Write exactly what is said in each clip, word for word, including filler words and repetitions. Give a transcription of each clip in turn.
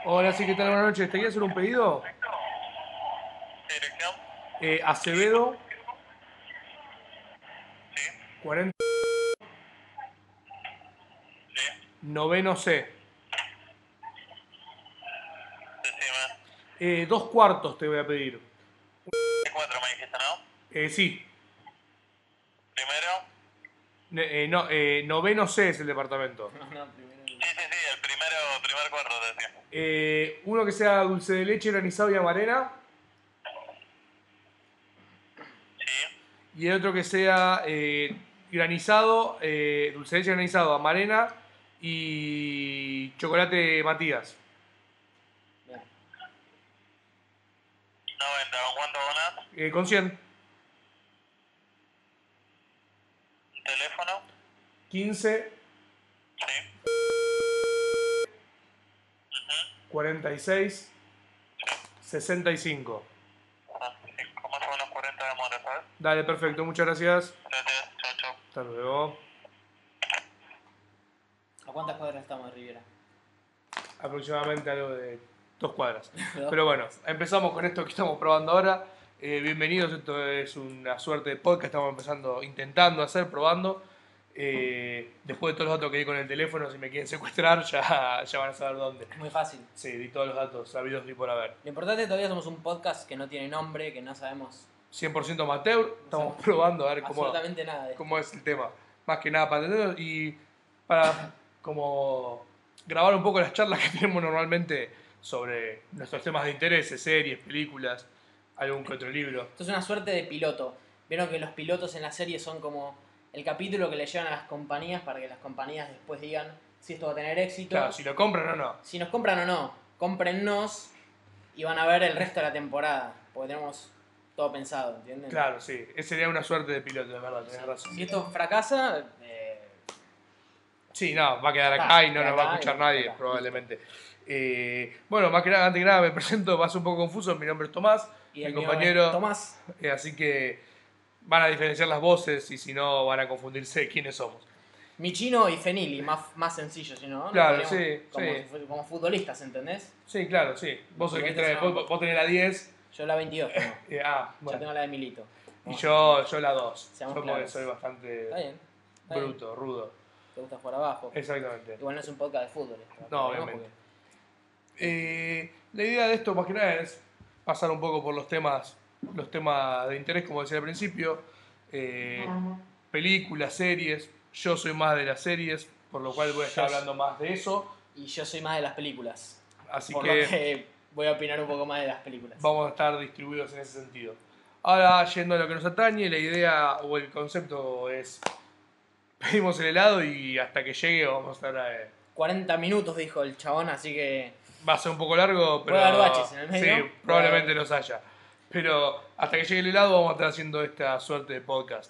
Hola, sí, ¿qué tal? Buenas noches. ¿Te quería hacer un pedido? Dirección, Eh, Acevedo, sí, cuarenta, sí, noveno C. decime. Eh, dos cuartos te voy a pedir. C cuatro me dijiste, ¿no? Eh, sí, Primero. Ne- eh, no, eh, noveno C es el departamento. No, no, primero Sí, sí, sí, el primero, primer cuarto te decía. Eh, uno que sea dulce de leche, granizado y amarena. Sí, Y el otro que sea eh, granizado, eh, dulce de leche granizado, amarena y chocolate Matías. bien. noventa, ¿con cuánto abonás? Eh, con cien, Teléfono, quince, sí, ujú, cuarenta y seis, sesenta y cinco. ah, sí, con más o menos cuarenta de mora, ¿sabes? Dale, perfecto, muchas gracias. Gracias, chao, chao. Hasta luego. ¿A cuántas cuadras estamos de Riviera? Aproximadamente algo de dos cuadras. Dos Pero bueno, cuadras. empezamos con esto que estamos probando ahora. Eh, bienvenidos, esto es una suerte de podcast, estamos empezando, intentando hacer, probando. Eh, después de todos los datos que di con el teléfono, si me quieren secuestrar, ya, ya van a saber dónde. Es muy fácil. Sí, di todos los datos sabidos y por haber. Lo importante es que todavía somos un podcast que no tiene nombre, que no sabemos cien por ciento amateur, estamos sabemos probando a ver cómo, absolutamente nada de esto. cómo es el tema. Más que nada para entenderlo y para como grabar un poco las charlas que tenemos normalmente sobre nuestros temas de interés, series, películas, algún que otro libro. Esto es una suerte de piloto. Vieron que los pilotos en la serie son como el capítulo que le llevan a las compañías para que las compañías después digan si esto va a tener éxito. Claro, si lo compran o no. Si nos compran o no, cómprennos y van a ver el resto de la temporada. Porque tenemos todo pensado, ¿entienden? Claro, sí, esa sería una suerte de piloto, de verdad, tenés razón. Si esto fracasa, eh, Sí, no, va a quedar Está, acá y no queda nos va a acá escuchar y nadie, acá, probablemente. Eh, bueno, más que nada, antes que nada me presento, va a ser un poco confuso, mi nombre es Tomás, y mi el mío es compañero, Tomás. eh, así que van a diferenciar las voces y si no van a confundirse de quiénes somos. Michino y Fenili, más, más sencillo, si no, ¿no? Claro, Podríamos- sí, como, sí. si fu- como futbolistas, ¿entendés? Sí, claro, sí. Vos sos el que Igual trae, que vos, vos tenés la diez, Yo la veintidós tengo. eh, ah, Yo bueno, tengo la de Milito. y Vamos, yo, yo la dos. Yo Seamos porque claros. soy bastante Está bien. Está bien. bruto, rudo. Te gusta jugar abajo. Exactamente. Igual no es un podcast de fútbol. esto, No, ¿verdad? obviamente. Eh, la idea de esto más que nada es pasar un poco por los temas, los temas de interés, como decía al principio, eh, películas, series. Yo soy más de las series, por lo cual voy a estar Yo- hablando más de eso. Y yo soy más de las películas. Así por que, lo que voy a opinar un poco más de las películas. vamos a estar distribuidos en ese sentido. Ahora, yendo a lo que nos atañe, la idea o el concepto es: pedimos el helado y hasta que llegue vamos a estar. Eh, cuarenta minutos dijo el chabón, así que va a ser un poco largo, pero. ¿Puede haber baches en el medio? Sí, probablemente Puede los haya. Pero hasta que llegue el helado vamos a estar haciendo esta suerte de podcast.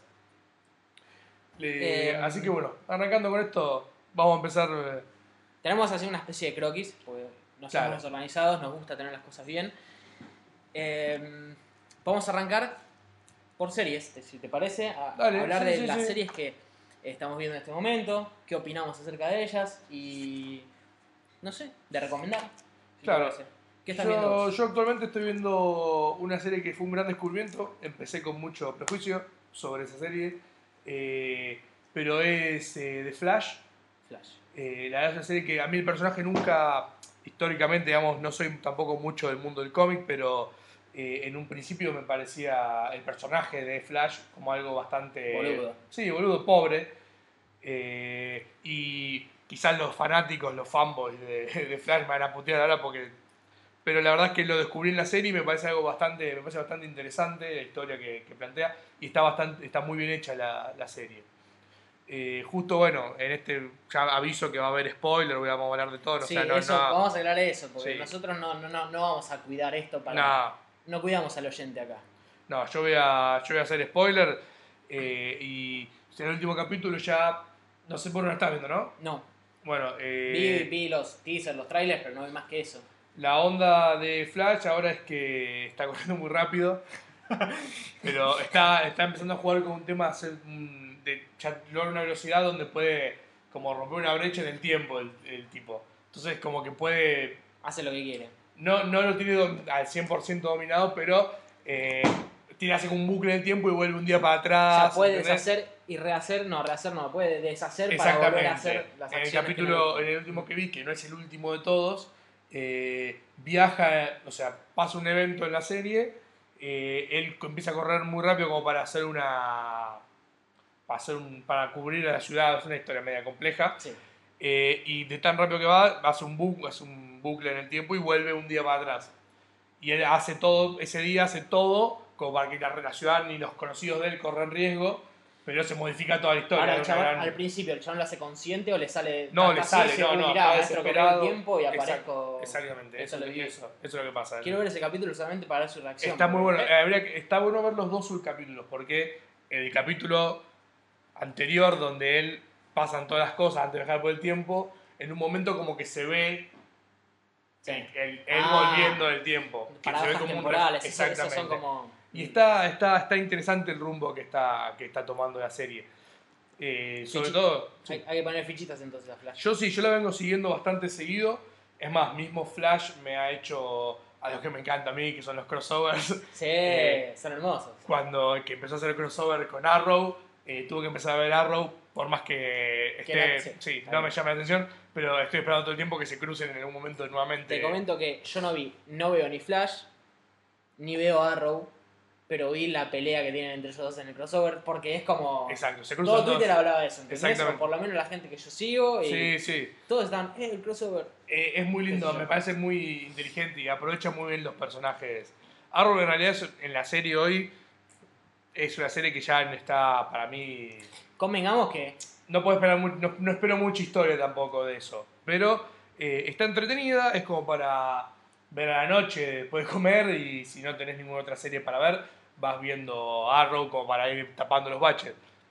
Le- Eh, así que bueno, arrancando con esto, vamos a empezar. eh, tenemos así una especie de croquis, porque no somos Claro. los organizados, nos gusta tener las cosas bien. Eh, vamos a arrancar por series, si te parece, a Dale, hablar sí, de sí, las sí. series que estamos viendo en este momento, qué opinamos acerca de ellas y, no sé, de recomendar. si te Claro. parece. ¿Qué estás viendo Yo, vos? yo actualmente estoy viendo una serie que fue un gran descubrimiento. Empecé con mucho prejuicio sobre esa serie, eh, pero es eh, The Flash. Flash. Eh, la verdad es una serie que a mí el personaje nunca, históricamente, digamos, no soy tampoco mucho del mundo del cómic, pero eh, en un principio me parecía el personaje de Flash como algo bastante... Boludo. Sí, boludo, pobre. Eh, y quizás los fanáticos, los fanboys de, de Flash me van a putear ahora porque... Pero la verdad es que lo descubrí en la serie y me parece algo bastante, me parece bastante interesante la historia que, que plantea y está, bastante, está muy bien hecha la, la serie. Eh, justo bueno, en este ya aviso que va a haber spoiler, voy a vamos a hablar de todo, o Sí, sea, no, eso, no, vamos a aclarar eso, porque Sí. nosotros no, no, no, no vamos a cuidar esto para... no, No cuidamos al oyente acá. no, yo voy a, yo voy a hacer spoiler eh, y en el último capítulo ya, no sé por dónde estás viendo, ¿no? No, Bueno, vi, eh, vi los teasers, los trailers, pero no vi más que eso. la onda de Flash ahora es que está corriendo muy rápido, pero está, está empezando a jugar con un tema de, hacer un- de ya logra una velocidad donde puede como romper una brecha en el tiempo el, el tipo. Entonces como que puede Hace lo que quiere. No, no lo tiene dom- al cien por ciento dominado, pero eh, tiene hace como un bucle en el tiempo y vuelve un día para O atrás. sea, puede ¿entendés? deshacer y rehacer, no, rehacer no, puede deshacer para volver a hacer Exactamente. las En el acciones que no capítulo, hizo. en el último que vi, que no es el último de todos, eh, viaja, o sea, pasa un evento en la serie, eh, él co- empieza a correr muy rápido como para hacer una... Para, hacer un, para cubrir a la ciudad, es una historia media compleja. Sí. Eh, y de tan rápido que va, hace un, bu- hace un bucle en el tiempo y vuelve un día para atrás. Y él hace todo, ese día hace todo como para que la, la ciudad ni los conocidos de él corran riesgo, pero se modifica toda la historia. Ahora, el es una chabón, gran- al principio, ¿el chabón lo hace consciente o le sale.? No, está le así, sale, dice, no, "Uy, no, mirá, está maestro, corrió el desesperado". tiempo y Exacto, aparezco. Exactamente, eso, Eso lo vi. eso, eso es lo que pasa. Quiero ver ese capítulo solamente para ver su reacción. Está muy porque- bueno, eh, habría que- está bueno ver los dos subcapítulos, porque el capítulo anterior, donde él pasan todas las cosas antes de viajar por el tiempo, en un momento como que se ve Sí. el- el- él Ah, volviendo del tiempo. Que se ve Paradojas como un temporales, re- eso- esos son exactamente. como. Y está, está, está interesante el rumbo que está, que está tomando la serie. Eh, sobre Fichi- todo, sí. Hay, hay que poner fichitas entonces a Flash. Yo sí, yo la vengo siguiendo bastante seguido. Es más, mismo Flash me ha hecho a los que me encanta a mí, que son los crossovers. Sí, Eh, son hermosos. Cuando que empezó a hacer el crossover con Arrow, eh, tuve que empezar a ver Arrow, por más que esté, Que no- sí, sí, está no bien. me llame la atención, pero estoy esperando todo el tiempo que se crucen en algún momento nuevamente. Te comento que yo no vi, no veo ni Flash, ni veo Arrow, pero vi la pelea que tienen entre ellos dos en el crossover, porque es como. Exacto, se cruzan Todo dos. Twitter hablaba de eso, ¿entendés? Exactamente. O por lo menos la gente que yo sigo, y Sí, sí. todos están, eh, el crossover. Eh, es muy lindo, Qué sé yo. me parece muy inteligente y aprovecha muy bien los personajes. Arrow en realidad es- en la serie hoy es una serie que ya no está para mí. Convengamos que No puedo esperar mu- no, no espero mucha historia tampoco de eso. Pero eh, está entretenida, es como para ver a la noche después de comer y si no tenés ninguna otra serie para ver, vas viendo Arrow como para ir tapando los baches.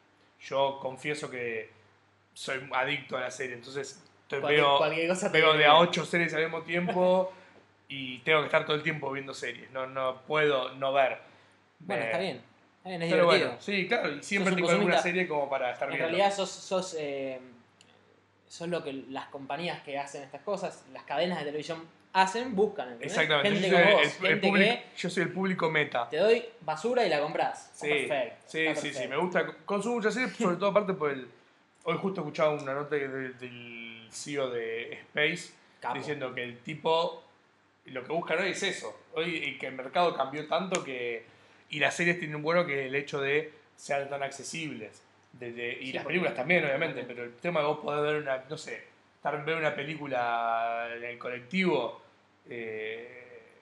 Yo confieso que soy adicto a la serie, entonces te cualquier, veo, cualquier cosa te veo de viene a bien. ocho series al mismo tiempo y tengo que estar todo el tiempo viendo series. No, no puedo no ver. Bueno, Eh, está bien. Está bien, es Pero divertido. bueno, sí, claro, y siempre Sos un tengo alguna consumista- serie como para estar En viendo. realidad sos, sos, eh, sos lo que las compañías que hacen estas cosas, las cadenas de televisión hacen, buscan. ¿entendés? Exactamente, Gente yo soy, como el, vos, el gente público, que yo soy el público meta. te doy basura y la compras. Está Sí, perfecto. sí, está sí, sí, perfecto. me gusta. Consumo muchas series, sobre todo aparte por el... Hoy justo escuchaba una nota de- del C E O de Space Capo. diciendo que el tipo, lo que buscan hoy es eso. Hoy y que el mercado cambió tanto que... Y las series tienen un bueno que el hecho de ser tan accesibles. de- de- y Sí, las porque- películas también, obviamente, obviamente. pero el tema de vos podés ver una, no sé, estar ver una película en el colectivo... Eh,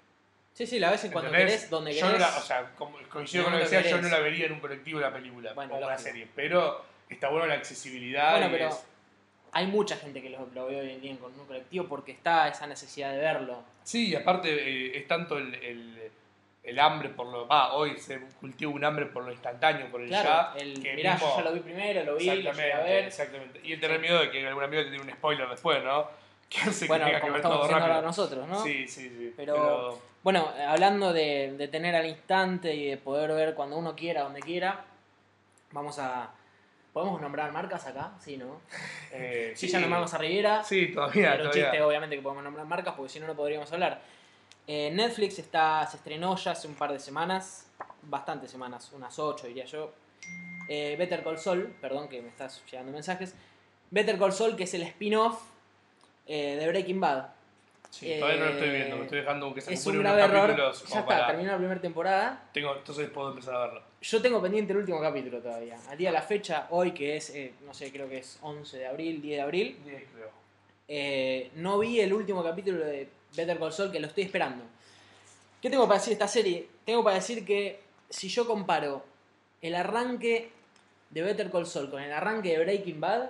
Sí, sí, la ves en cuando ¿entendés? querés, donde Yo no querés. la- o sea, como- coincido en el con lo que momento decía, que yo querés. no la vería en un colectivo la película Bueno, o una lógico. serie, pero está bueno la accesibilidad. Bueno, y pero es- hay mucha gente que lo, lo ve hoy en día con un colectivo porque está esa necesidad de verlo. Sí, y aparte eh, es tanto el, el, el hambre por lo... Ah, hoy se cultiva un hambre por lo instantáneo, por el Claro, ya. el, que mirá, mismo- yo ya lo vi primero, lo vi, lo llegué a Exactamente, ver. exactamente. Y el tener miedo de que algún amigo te tire un spoiler después, ¿no? Que hace Bueno, que tenga que como ver estamos todo haciendo rápido. ahora nosotros, ¿no? Sí, sí, sí. Pero- Bueno, eh, hablando de, de tener al instante y de poder ver cuando uno quiera, donde quiera, vamos a... ¿Podemos nombrar marcas acá? Sí, ¿no? eh, Sí, ya nombramos a Riviera. Sí, todavía, Pero un todavía. chiste, obviamente, que podemos nombrar marcas porque si no, no podríamos hablar. Eh, Netflix está, se estrenó ya hace un par de semanas, bastantes semanas, unas ocho diría yo. Eh, Better Call Saul, perdón que me estás llegando mensajes. Better Call Saul, que es el spin-off eh, de Breaking Bad. Sí, todavía no lo estoy Eh, viendo, me estoy dejando que se Es me un unos grave error. capítulos Ya como está, para... terminó la primera temporada. Tengo, entonces puedo empezar a verlo. Yo tengo pendiente el último capítulo todavía. Al día de la fecha, hoy que es, eh, no sé, creo que es once de abril, diez de abril. diez creo. Eh, no vi el último capítulo de Better Call Saul, que lo estoy esperando. ¿Qué tengo para decir de esta serie? Tengo para decir que si yo comparo el arranque de Better Call Saul con el arranque de Breaking Bad,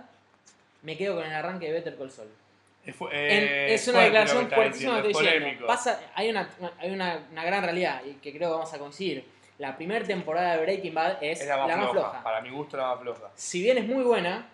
me quedo con el arranque de Better Call Saul. Es, fu- En- eh, es una fuerte declaración lo que está fuertísima que diciendo, estoy es diciendo. polémico. Pasa, hay una, hay una, una gran realidad y que creo que vamos a coincidir. La primera temporada de Breaking Bad es, Es la más, floja. floja. Para mi gusto, la más floja. Si bien es muy buena,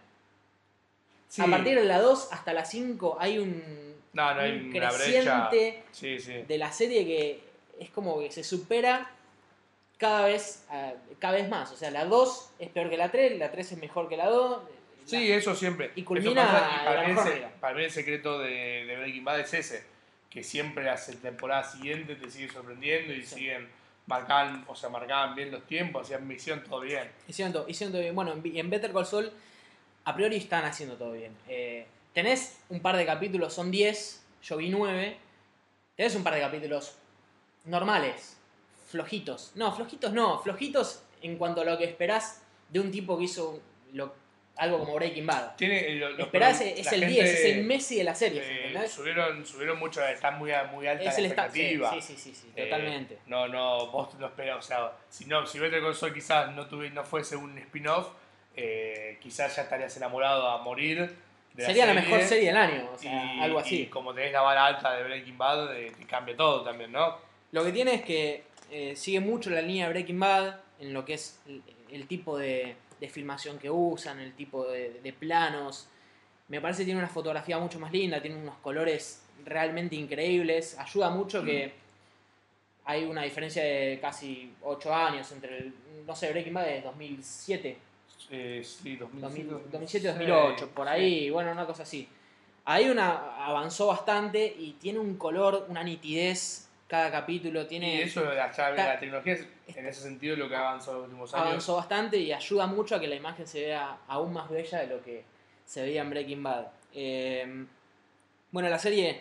Sí. a partir de la dos hasta la cinco hay un, No, no hay un una creciente brecha. Sí, sí. de la serie que es como que se supera cada vez, eh, cada vez más. O sea, la dos es peor que la tres, la tres es mejor que la dos. Sí, eso siempre. Y Eso culmina pasa, y de para, la mí mejor el, manera. para mí el secreto de, de Breaking Bad es ese. que siempre las temporadas siguientes te siguen sorprendiendo y Sí. siguen marcaban, o sea, marcaban bien los tiempos, hacían misión todo bien. Hicieron todo, hicieron todo bien. Bueno, en, en Better Call Saul, a priori están haciendo todo bien. Eh, tenés un par de capítulos, son diez, yo vi nueve. Tenés un par de capítulos normales, flojitos. No, flojitos no, flojitos en cuanto a lo que esperás de un tipo que hizo lo- algo como Breaking Bad. Tiene, lo, lo- Esperás, la es el gente, diez, es el Messi de la serie, eh, ¿entendés? subieron, subieron mucho, está muy, muy alta Es la el esta- expectativa. sí, sí, sí, sí, sí, Eh, totalmente. no, no, vos lo esperás, o sea, si no, si Better Call Saul quizás no, tuvi- no fuese un spin-off, eh, quizás ya estarías enamorado a morir de Sería la, serie, mejor serie del año, o sea, y, algo y así. como tenés la vara alta de Breaking Bad, eh, te cambia todo también, ¿no? Lo que tiene es que eh, sigue mucho la línea de Breaking Bad en lo que es el, el tipo de, de filmación que usan, el tipo de, de planos. Me parece que tiene una fotografía mucho más linda, tiene unos colores realmente increíbles. Ayuda mucho que hay una diferencia de casi ocho años entre el, no sé, Breaking Bad es dos mil siete, Eh, sí, dos mil dos mil siete, dos mil siete dos mil ocho, por sí. ahí, bueno, una cosa así. Ahí una avanzó bastante y tiene un color, una nitidez cada capítulo, tiene Y eso, la, ya, está- la tecnología es en ese sentido lo que ha avanzado en los últimos años. avanzó bastante y ayuda mucho a que la imagen se vea aún más bella de lo que se veía en Breaking Bad. Eh, bueno, la serie,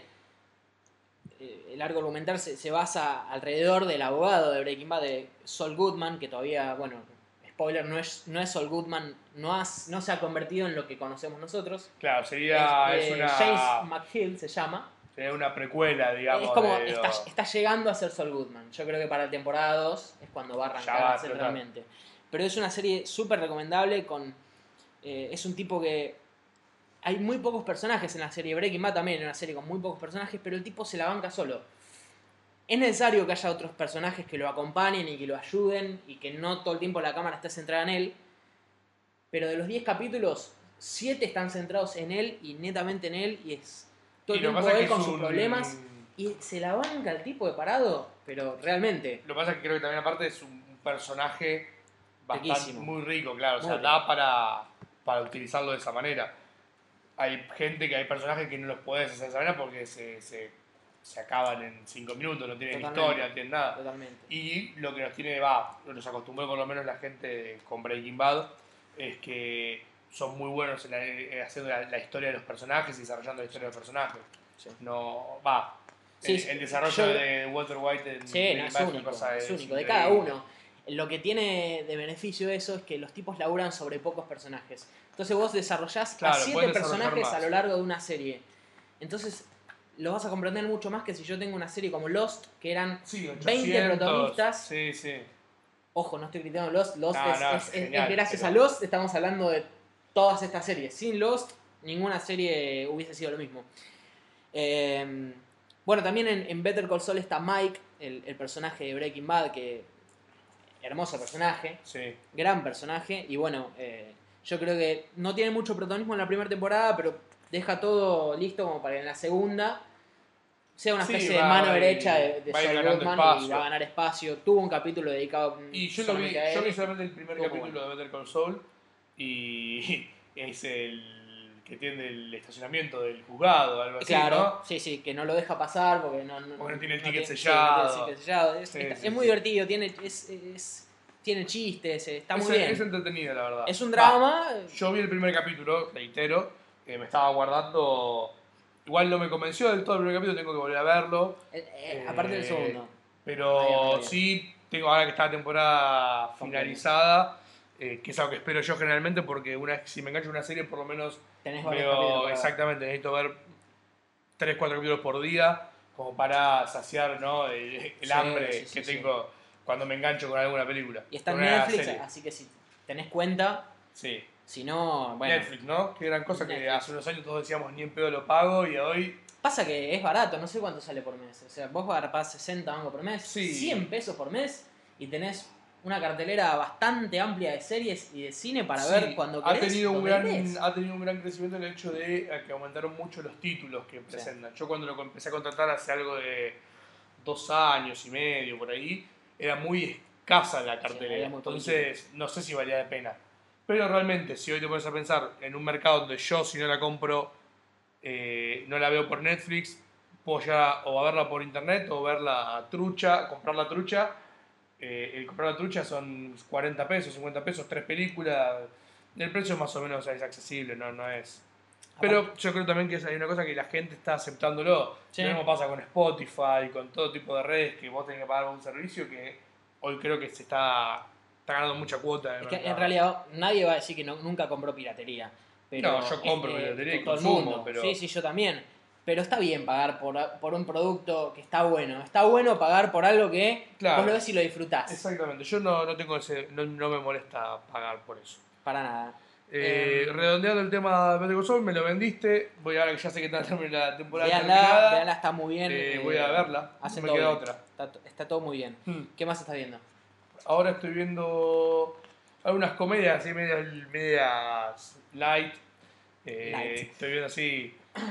eh, el arco argumental se, se basa alrededor del abogado de Breaking Bad, de Saul Goodman, que todavía, bueno, spoiler, no es, no es Saul Goodman, no, has, no se ha convertido en lo que conocemos nosotros. Claro, sería es, es eh, una, James McGill se llama. sería una precuela, digamos. Es como, de está, lo- está llegando a ser Saul Goodman. Yo creo que para la temporada dos es cuando va a arrancar Ya va a a ser explotar. realmente. Pero es una serie súper recomendable. Con, eh, es un tipo que. Hay muy pocos personajes en la serie. Breaking Bad también es una serie con muy pocos personajes, pero el tipo se la banca solo. Es necesario que haya otros personajes que lo acompañen y que lo ayuden y que no todo el tiempo la cámara esté centrada en él. Pero de los diez capítulos, siete están centrados en él y netamente en él y es todo el Y lo tiempo pasa es él que con es sus un- problemas y se la banca el tipo de parado, pero realmente. Lo que pasa es que creo que también aparte es un personaje bastante Riquísimo. muy rico, claro. O sea, Muy da rico. para, para utilizarlo de esa manera. Hay gente que hay personajes que no los podés hacer de esa manera porque se, se, se acaban en cinco minutos, no tienen Totalmente. historia, no tienen nada. Totalmente. Y lo que nos tiene, va, nos acostumbró por lo menos la gente con Breaking Bad, es que son muy buenos en, la- en haciendo la, la historia de los personajes y desarrollando la historia de los personajes. Sí. No, va. Sí, el, sí, el desarrollo yo- de Walter White en Sí, no, Breaking es Bad único, cosa- es único, de increíble. cada uno. Lo que tiene de beneficio eso es que los tipos laburan sobre pocos personajes. Entonces vos desarrollás Claro, a siete pueden desarrollar personajes más. a lo largo de una serie. Entonces lo vas a comprender mucho más que si yo tengo una serie como Lost, que eran Sí, veinte ochocientos, protagonistas. Sí, sí. Ojo, no estoy criticando Lost. Lost No, es, no, es- es- genial, es gracias pero- a Lost estamos hablando de todas estas series. Sin Lost, ninguna serie hubiese sido lo mismo. Eh, bueno, también en, en Better Call Saul está Mike, el, el personaje de Breaking Bad, que hermoso personaje, Sí. gran personaje. Y bueno, eh, yo creo que no tiene mucho protagonismo en la primera temporada, pero deja todo listo como para que en la segunda sea una Sí, especie de va- mano va a ir- derecha de, de va a ir Saul ganando Goodman y espacio. va a ganar espacio. Tuvo un capítulo dedicado Y yo lo vi, solamente a él. yo vi solamente el primer Estuvo muy capítulo de Better Call Saul y es el que tiene el estacionamiento del juzgado, algo así, Claro, ¿no? sí, sí, que no lo deja pasar porque no, no, Porque no tiene el ticket sí, no sellado. tiene el ticket sellado. Es, Sí, está- sí, es muy sí. divertido, tiene, es, es- tiene chistes, está muy es, bien. es entretenido, la verdad. Es un Va, drama. yo vi el primer capítulo, reitero, que me estaba guardando. Igual no me convenció del todo el primer capítulo, tengo que volver a verlo. eh, eh, Eh, aparte del segundo. Ahí Pero anda bien. sí, tengo ahora que está la temporada Completa. finalizada, eh, que es algo que espero yo generalmente, porque una vez que si me engancho en una serie, por lo menos Tenés varios capítulos veo para ver. exactamente, necesito ver tres cuatro capítulos por día, como para saciar, ¿no? el, el Sí, hambre sí, sí, que sí. tengo cuando me engancho con alguna película. Y está en con una Netflix, serie. así que si tenés cuenta, Sí. si no, bueno. Netflix, ¿no? Que eran cosas que Netflix. hace unos años todos decíamos ni en pedo lo pago y hoy Pasa que es barato, no sé cuánto sale por mes. O sea, vos agarrás sesenta mangos por mes, Sí. cien pesos por mes y tenés una cartelera bastante amplia de series y de cine para sí, ver cuando ha querés. tenido lo un que gran querés. ha tenido un gran crecimiento el hecho de eh, que aumentaron mucho los títulos que presentan. Yo cuando lo empecé a contratar hace algo de dos años y medio por ahí, era muy escasa la había cartelera. muy Entonces, no sé si valía la pena. Pero realmente, si hoy te pones a pensar en un mercado donde yo, si no la compro, eh, no la veo por Netflix, puedo llegar o a verla por internet o verla trucha, comprar la trucha. Eh, el comprar la trucha son cuarenta pesos, cincuenta pesos, tres películas. El precio más o menos es accesible, no, no es. Pero Aparte- yo creo también que hay una cosa que la gente está aceptándolo. Sí. Lo mismo pasa con Spotify, con todo tipo de redes que vos tenés que pagar un servicio que hoy creo que se está, está ganando mucha cuota en el Es que mercado. en realidad nadie va a decir que no- nunca compró piratería. Pero, No, yo compro este, piratería y todo el consumo, mundo. pero- Sí, sí, yo también. Pero está bien pagar por, por un producto que está bueno. Está bueno pagar por algo que Claro. vos lo ves y lo disfrutás. Exactamente, yo no, no tengo ese, no, no me molesta pagar por eso. Para nada. Eh, Em, redondeando el tema de Better Call Saul, me lo vendiste. Voy a ver que ya sé que está terminada la temporada Veanla, terminada. veanla, está muy bien. Eh, eh, voy a verla, hacen me todo queda bien. otra. Está, to- está todo muy bien. Hmm. ¿Qué más estás viendo? Ahora estoy viendo algunas comedias así medias, medias light. Eh, Light. Estoy viendo así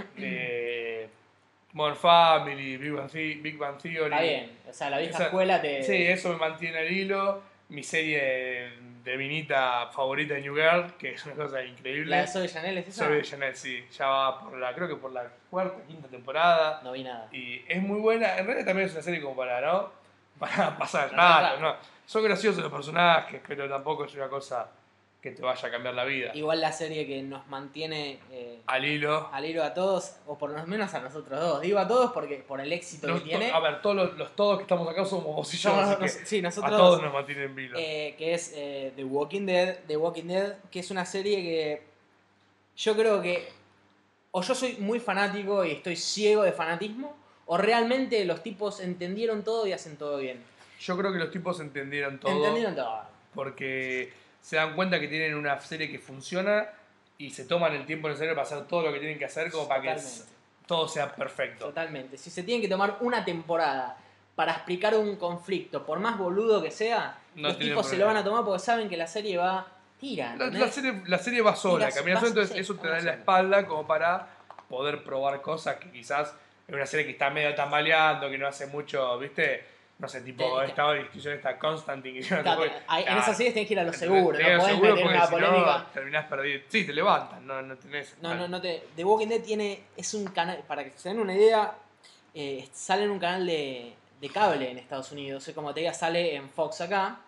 eh, Modern Family, Big Bang, The- Big Bang Theory. Está bien. O sea, la vieja Esa- escuela te... Sí, eso me mantiene al hilo. Mi serie de minita favorita de New Girl, que es una cosa increíble. ¿La de Zoe Chanel es esa? Zoe Chanel, sí. Ya va por la, creo que por la cuarta, quinta temporada. No vi nada. Y es muy buena. En realidad también es una serie como para, ¿no? Para pasar el Pasar rato, el ¿no? Son graciosos los personajes, pero tampoco es una cosa que te vaya a cambiar la vida. Igual la serie que nos mantiene eh, Al hilo. al hilo a todos, o por lo menos a nosotros dos. Digo a todos porque por el éxito Los que tiene. to- a ver, todos los, los todos que estamos acá somos vos y yo, somos así nos- que sí, a nosotros todos dos. nos mantienen en vilo. Eh, que es eh, The Walking Dead. The Walking Dead, que es una serie que yo creo que o yo soy muy fanático y estoy ciego de fanatismo, o realmente los tipos entendieron todo y hacen todo bien. Yo creo que los tipos entendieron todo. Entendieron todo. Porque se dan cuenta que tienen una serie que funciona y se toman el tiempo necesario para hacer todo lo que tienen que hacer como para que Totalmente. s- todo sea perfecto. Totalmente. Si se tienen que tomar una temporada para explicar un conflicto, por más boludo que sea, No los tienen tipos se lo problema. van a tomar porque saben que la serie va tira. La, ¿entendés? la serie, la serie va sola, Y la- camina va- sola, entonces sí, eso te va da en la sola. espalda como para poder probar cosas que quizás en una serie que está medio tambaleando, que no hace mucho, ¿viste? No sé, tipo, Te- esta discusión esta Constantine. Que yo no te Claro, puedo- hay- en Claro. esas series tenés que ir a lo seguro, Tenés no podés seguro meter porque una si no, polémica. terminás perdido. Sí, te levantan, no, no tenés. No, no, no te. The Walking Dead tiene. Es un canal. Para que se den una idea, eh, sale en un canal de, de cable en Estados Unidos. Como te diga, sale en Fox acá.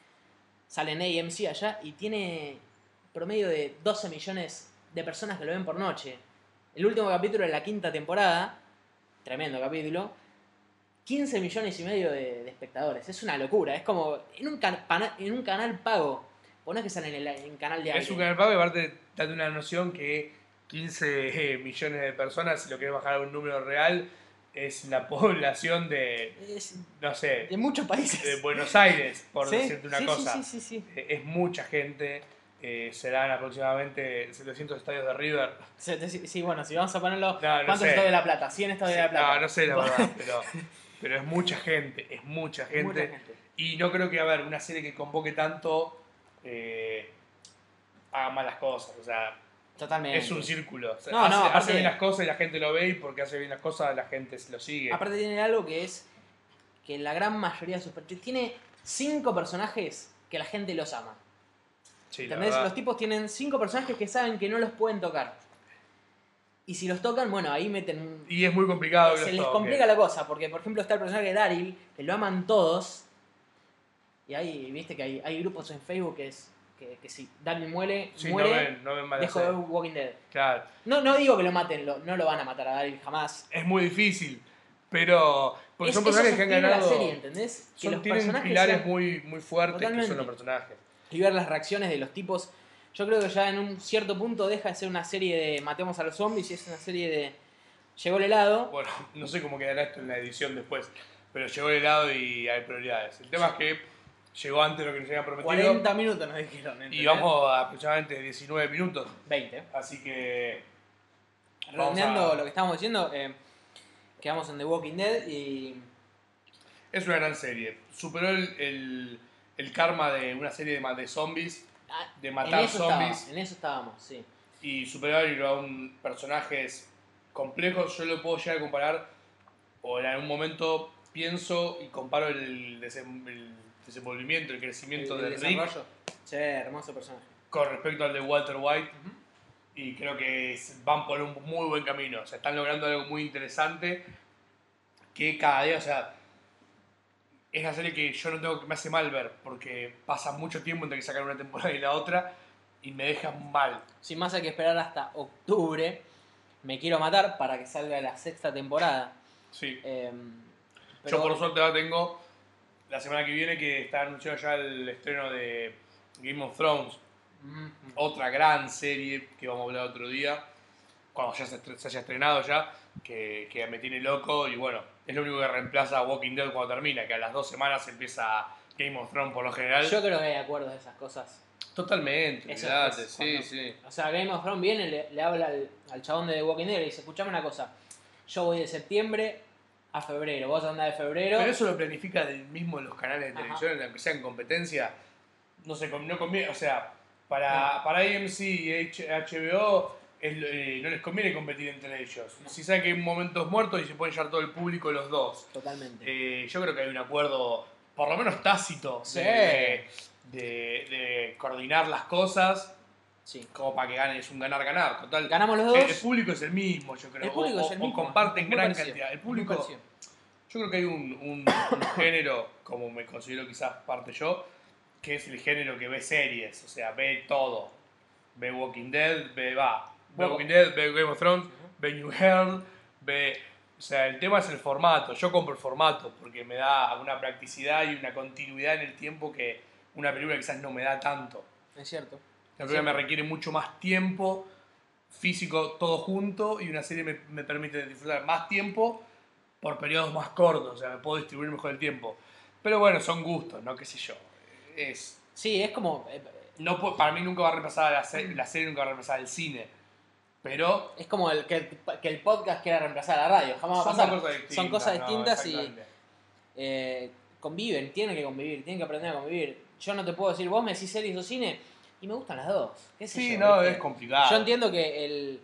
Sale en A M C allá. Y tiene promedio de doce millones de personas que lo ven por noche. El último capítulo de la quinta temporada. Tremendo capítulo. quince millones y medio de, de espectadores. Es una locura. Es como. En un, can- pana- en un canal pago. Pues no es que sale en el en canal de aire. Es un canal pago y aparte date una noción que quince millones de personas, si lo querés bajar a un número real, es la población de, Es no sé, de muchos países. de Buenos Aires, por Sí, decirte una sí, cosa. Sí, sí, sí, sí. Eh, Es mucha gente, eh, serán aproximadamente setecientos estadios de River. Se- te- Sí, sí, bueno, si vamos a ponerlo. no ¿Cuántos sé. estadios de La Plata? cien estadios de La Plata. No, no sé la verdad, pero, pero es mucha gente, es mucha gente. Mucha gente. Y no creo que, a ver, una serie que convoque tanto eh, haga malas cosas, o sea, Totalmente. es un círculo. O sea, No, hace, no, hace aparte- bien las cosas y la gente lo ve y porque hace bien las cosas la gente lo sigue. Aparte tiene algo que es que la gran mayoría de sus personajes tiene cinco personajes que la gente los ama. Sí, la ¿Entendés? verdad. Los tipos tienen cinco personajes que saben que no los pueden tocar. Y si los tocan, bueno, ahí meten un... Y es muy complicado que Se los les toquen. complica la cosa, porque por ejemplo está el personaje de Daryl, que lo aman todos. Y ahí, viste que hay, hay grupos en Facebook que es que, que si Daryl muere, Sí, muere, no ven, no ven mala dejo de ver serie. Walking Dead. Claro. No, no digo que lo maten, lo- no lo van a matar a Daryl jamás. Es muy difícil, pero porque Es- son eso personajes que han sostiene ganado. la serie, ¿entendés? Que son- los tienen personajes pilares sean- muy, muy fuertes que Totalmente. son los personajes. y ver las reacciones de los tipos. Yo creo que ya en un cierto punto deja de ser una serie de matemos a los zombies y es una serie de llegó el helado. Bueno, no sé cómo quedará esto en la edición después, pero llegó el helado y hay prioridades. El tema es que llegó antes de lo que nos habían prometido cuarenta minutos nos dijeron. y ¿entendés? vamos a aproximadamente diecinueve minutos. veinte. Así que vamos Redondeando a- lo que estábamos diciendo, eh, quedamos en The Walking Dead y es una gran serie. Superó el, el, el karma de una serie de, ma- de zombies ah, de matar en eso estaba, zombies. en eso estábamos, sí. Y superar a un personajes complejos. Yo lo puedo llegar a comparar, o en algún momento pienso y comparo el, desem- el desenvolvimiento, el crecimiento El- el de Rick desarrollo. Sí, hermoso personaje. con respecto al de Walter White. Y creo que es- van por un muy buen camino. O sea, están logrando algo muy interesante que cada día, o sea, es una serie que yo no tengo, que me hace mal ver, porque pasa mucho tiempo entre que sacan una temporada y la otra, y me deja mal. Sin más hay que esperar hasta octubre. Me quiero matar para que salga la sexta temporada. Sí. Eh, Yo por bueno, suerte ahora tengo la semana que viene que está anunciado ya el estreno de Game of Thrones, mm, otra gran serie que vamos a hablar otro día, cuando ya se, estre- se haya estrenado ya, que, que me tiene loco y bueno, es lo único que reemplaza a Walking Dead cuando termina, que a las dos semanas empieza Game of Thrones por lo general. yo creo que hay acuerdos de esas cosas. Totalmente, Eso olvidate, es sí, cuando- sí. O sea, Game of Thrones viene, le, le habla al, al chabón de The Walking Dead y le dice, escuchame una cosa, yo voy de septiembre a febrero, vos andás de febrero. Pero eso lo planifica del mismo los canales de Ajá. televisión, aunque sean competencia, no se no conviene, o sea, para, para A M C y H B O es, eh, no les conviene competir entre ellos. Si saben que hay momentos muertos y se pueden llevar todo el público los dos. Totalmente. Eh, yo creo que hay un acuerdo, por lo menos tácito, Sí. de, de, de coordinar las cosas Sí. como para que gane, es un ganar-ganar. Total, Ganamos los dos. el, el público es el mismo, yo creo. El público o, es el o- mismo, o comparten es muy gran parecido, cantidad. El es muy público, parecido. yo creo que hay un, un, un género, como me considero quizás parte yo, que es el género que ve series, o sea, ve todo. Ve Walking Dead, ve, va, ve Bueno. Walking Dead, ve Game of Thrones, Ujú. ve New Girl, ve... O sea, el tema es el formato. Yo compro el formato porque me da una practicidad y una continuidad en el tiempo que una película quizás no me da tanto. Es cierto. La Es película me cierto. requiere mucho más tiempo físico todo junto y una serie me, me permite disfrutar más tiempo por periodos más cortos, o sea, me puedo distribuir mejor el tiempo. Pero bueno, son gustos, ¿no? ¿Qué sé yo? Es, Sí, es como... eh, no, pu- para mí nunca va a reemplazar a la, se- la serie, nunca va a reemplazar al cine. Pero Es como el, que, el, que el podcast quiera reemplazar a la radio. Jamás va a son pasar. dos cosas distintas. Son cosas ¿no? distintas y Exactamente. eh, conviven, tienen que convivir, tienen que aprender a convivir. Yo no te puedo decir, vos me decís series o cine y me gustan las dos. ¿Qué sé Sí, yo, no, ¿viste? es complicado. Yo entiendo que el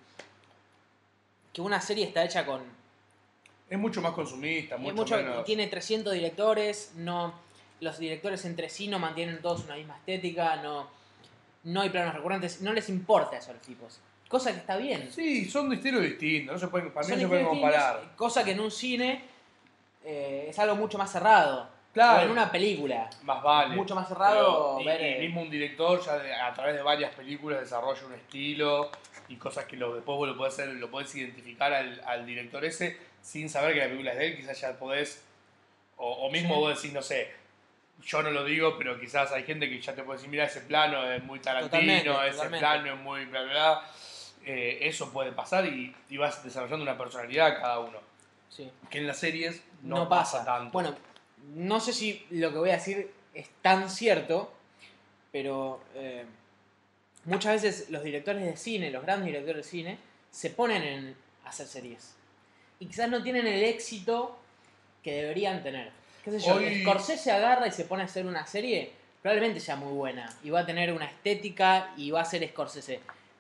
que una serie está hecha con Es mucho más consumista, es mucho, mucho- menos... tiene trescientos directores, no los directores entre sí no mantienen todos una misma estética, no no hay planos recurrentes, no les importa eso a los tipos. Cosa que está bien. Sí, son de estilos distintos, no se pueden, para mí Son no se pueden estilos comparar. distintos, cosa que en un cine eh, es algo mucho más cerrado. Claro. O en una película. Más vale. Mucho más cerrado Pero, y- ver, y, eh, mismo un director ya de- a través de varias películas desarrolla un estilo y cosas que lo, después vos lo podés, hacer, lo podés identificar al, al director ese sin saber que la película es de él, quizás ya podés, o, o mismo Sí. vos decís, no sé, yo no lo digo, pero quizás hay gente que ya te puede decir, mira, ese plano es muy Tarantino, Totalmente, ese totalmente. plano es muy bla bla bla. Eh, eso puede pasar y, y vas desarrollando una personalidad cada uno. sí. Que en las series no, No, pasa. pasa. tanto. Bueno, no sé si lo que voy a decir es tan cierto, pero eh, muchas veces los directores de cine, los grandes directores de cine, se ponen en hacer series. Y quizás no tienen el éxito que deberían tener. ¿Qué sé yo? Hoy- Scorsese agarra y se pone a hacer una serie, probablemente sea muy buena. Y va a tener una estética y va a ser Scorsese.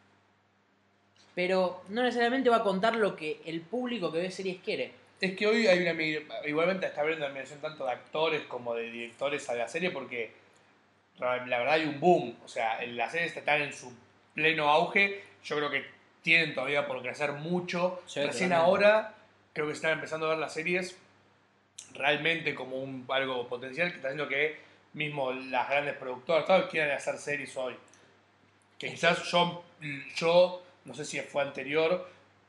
Pero no necesariamente va a contar lo que el público que ve series quiere. Es que hoy hay una mi- igualmente está habiendo una migración tanto de actores como de directores a la serie porque la la verdad hay un boom, o sea, las series están en su pleno auge, yo creo que tienen todavía por crecer mucho, Sí, recién totalmente. ahora creo que se están empezando a ver las series realmente como un algo potencial que está haciendo que mismo las grandes productoras todas quieran hacer series hoy. Que quizás yo, yo no sé si fue anterior,